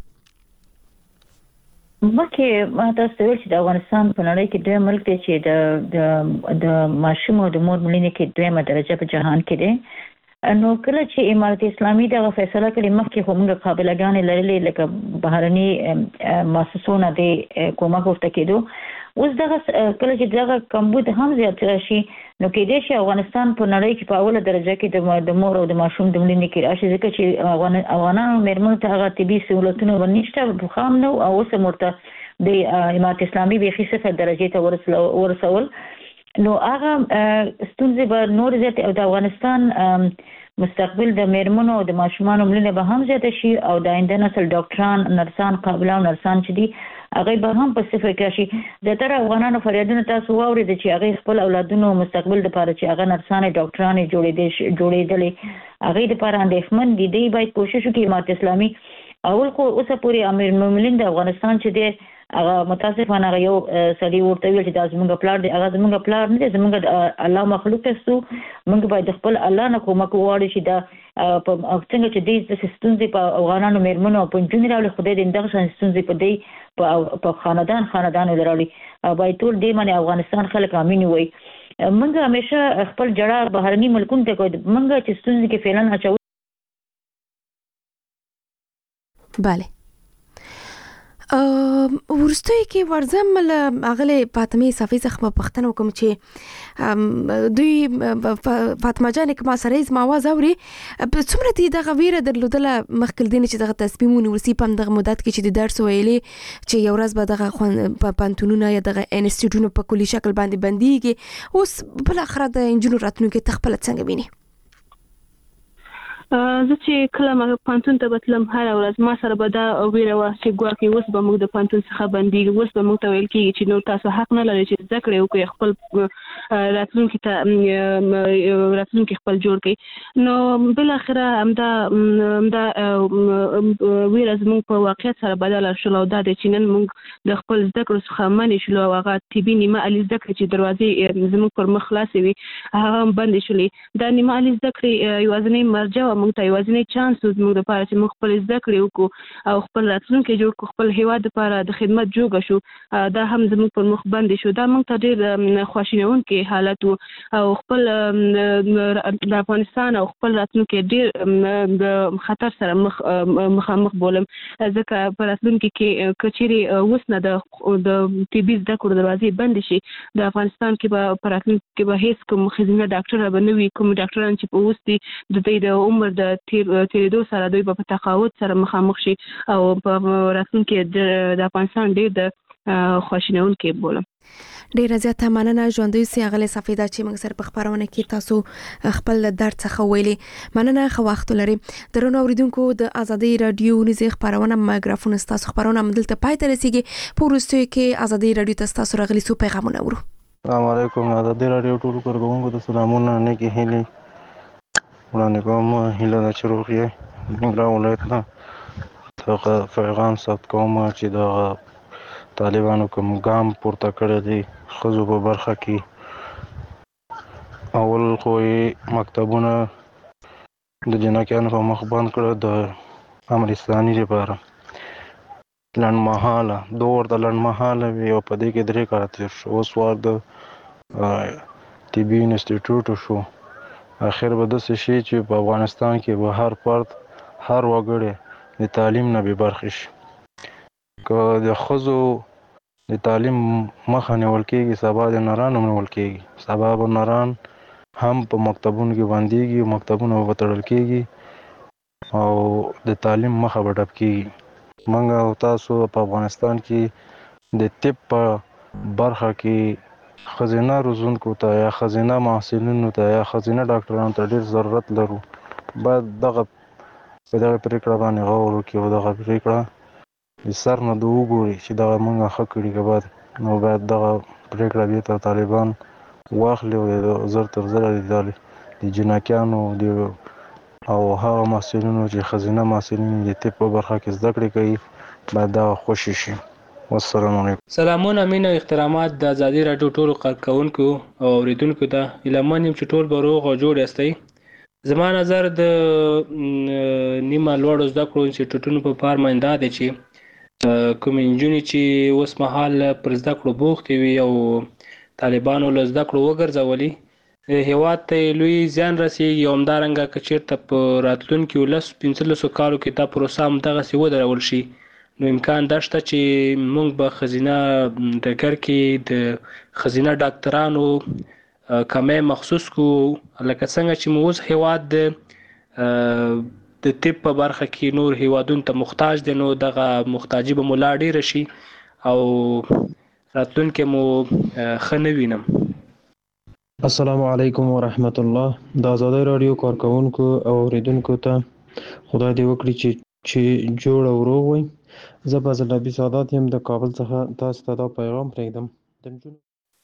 مکه ما تاسو ته ویل چې د افغانستان په نړۍ کې دویم ملک دی چې د د ماشوم او د مور مړینې کې دویمه درجه په جهان کې دی. نو کله چې امارت اسلامي دغه فیصله کړې مخکې خو موږ قابلګانې لرلې لکه بهرني مؤسسونه د کومک ورته کېدو. اوس دغه کله چې دغه کمبود هم زیات راشي نو کېدای شي افغانستان په نړۍ کې په اوله درجه کې د مور او د ماشوم د مړینې کې راشي ځکه چې افغانانو مېرمنو ته هغه طبي سهولتونه ورنشته خام نه او اوس مرته د امارت اسلامي بیخي صفر درجه ته ورسول. نو هغه ستونزې به نور زیات او د افغانستان مستقبل د مېرمنو او د ماشومانو مړینه به هم زیاته شي او د آینده نسل ډاکټران نرسان قابله او نرسان چې دي هغه به هم په صفر کې شي. د تر افغانانو فریادونه تاسو واورید چې هغه خپل اولادونو مستقبل لپاره چې هغه نرسان ډاکټران جوړېدل جوړېدل هغه لپاره اندېښمن دي. دی باید کوشش وکړي امارت اسلامي اول خو اوسه پوری امیر المؤمنین د افغانستان چې دی هغه متاسفانه هغه یو سړي ورته ویل چې دا زموږ پلار دی. هغه زموږ پلار نه دی، زموږ الله مخلوق تاسو. موږ باید خپل الله نه کومک وغواړو چې دا په څنګه چې د ستونزې په افغانانو مېرمنو او په نجونو راوړي خدای دې دغه ستونزې په دی په خاندان خاندان ولراړي. باید ټول دې باندې افغانستان خلک امین وي. موږ همیشه خپل جړه بهرني ملکونو ته کوو. موږ چې ستونزې کې فعلا اچو. بله ورستوي کې ورزم اغله فاطمه صفی څخه پښتنه کوم چې دوی فاطمه جان کما سره از ماواز اوري څومره دي دغه ویره درلودله مخکل دین چې دغه تصمیمونه ورسی په دغه مدت کې چې د درس ویلي چې یو ورځ به دغه په پانتونونه یا دغه انسټیټیوټونو په کلی شکل باندې بنديږي. اوس بل اخر د انجینر راتلونکي تخپل څنګه ویني؟ زه چې کله ما پانتون ته بتلم هر ورځ ما سره به دا ویره وه چې ګواکې اوس به موږ د پانتون څخه بندېږو. اوس به موږ ته ویل کېږي چې نو تاسو حق نه لرئ چې زده کړې وکړئ، خپل راتلونکي ته راتلونکي خپل جوړ کړئ. نو بالاخره همدا همدا ویره زموږ په واقعیت سره بدله شوله او دا دی چې نن موږ د خپل زده کړو څخه منې شولو او هغه طبي نیمه علي زده کړې چې دروازې زموږ پر مخ خلاصې وي هغه هم بندې شولې. دا نیمه علي زده کړې یوازینۍ مرجع موږ ته یوازینی چانس و زموږ لپاره چې موږ خپل زده کړې وکړو او خپل راتلونکی جوړ کړو، خپل هیواد لپاره د خدمت جوګه شو. دا هم زموږ پر مخ باندې شو. دا موږ ته ډېر خواشینونکی حالت و او خپل د افغانستان او خپل راتلونکی ډېر د خطر سره مخ مخامخ بولم ځکه په راتلونکي کې که چیرې اوس نه د طبي زده کړو دروازې بندې شي د افغانستان کې به په راتلونکي کې به هېڅ کوم ښځینه ډاکټره به نه وي. کوم ډاکټران چې په اوس دي د دوی د عمر د تیریدو سره دوی په تقاعد سره مخامخ شي او په راتلونکي د افغانستان ډېر د خواشینونکي بولم. ډیره زیاته مننه ژوندۍ سي اغله سفیده چې موږ سره په خبرونه کې تاسو خپل درد څخه ویلي. مننه خو وخت لري. درنو اوریدونکو د ازادي رادیو نيزه خبرونه مایکروفون تاسو خبرونه مدلته پای ته رسیدي. پورستوي کې ازادي رادیو تاسو راغلي سو پیغامونه ورو. السلام علیکم. ازادي رادیو ټول کارکونکو ته سلامونه نه کې هلي وړاندې کوم. هیله ده چې روغ یې. موږ ولایت نه دغه پیغام ثبت کوم چې د طالبانو کوم ګام پورته کړی دی ښځو په برخه کې. اول خو یې مکتبونه د جنکیانو په مخ بند کړه د امر ثاني لپاره لنډمهاله دو ورته لنډمهاله وي او په دې کې درې کاله تېر شو. اوس وار د طبي انسټیټیوټ شو. اخر به داسې شي چې په افغانستان کې به هر فرد هر وګړی د تعلیم نه بې برخې شي. که د ښځو د تعلیم مخه نیول کېږي سبا د نرانو نیول کېږي. سبا به نران هم په مکتبونو کې بندېږي، مکتبونه به تړل کېږي او د تعلیم مخه به ډپ کېږي. موږ او تاسو په افغانستان کې د طب په برخه کې ښځینه روزونکو ته یا ښځینه محصلینو ته یا ښځینه ډاکټرانو ته ډېر ضرورت لرو. باید دغه په دغه پرېکړه باندې غور وکړي او دغه پرېکړه د سر نه د وګوري چې دغه موږ ښه کړي که بد. نو باید دغه پریکړه بیرته طالبان واخلي او زر تر زره د جنکیانو او هغه محصلینو چې ښځینه محصلین د طب په برخه کې زده کړې کوي باید دغه خوشي شي. والسلام علیکم. سلامونه مینه او احترامات د ازادي راډیو ټولو کارکونکو او اوریدونکو ته. هیله من یم چې ټول به روغ او جوړ یاستئ. زما نظر د نیمه لوړو زده کړو انسټیټوټونو په پار باندې دا دی چې کومې نجونې چې اوس مهال پر زده کړو بوختې وي او طالبانو له زده کړو وګرځولي، هېواد ته یې لوی زیان رسېږي او همدارنګه که چېرته په راتلونکي لسو پنځلسو کالو کې دا پروسه همدغسې ودرول شي نو امکان دا شته چې موږ به ښځینه ډګر کې د ښځینه ډاکټرانو کمی مخصوص کړو، لکه څنګه چې مو اوس هېواد د د طب په برخه کې نور هېوادونو ته محتاج دی، نو دغه محتاجي به مو لا ډېره شي او راتلونکی مو ښه نه وینم. السلام علیکم ورحمت الله. د ازادي راډیو کارکونکو او اوریدونکو ته خدای دې وکړي چې چې جوړ او روغ وي. زه فضل نبی سادات یم د کابل څخه تاسو ته دا پیغام پرېږدم.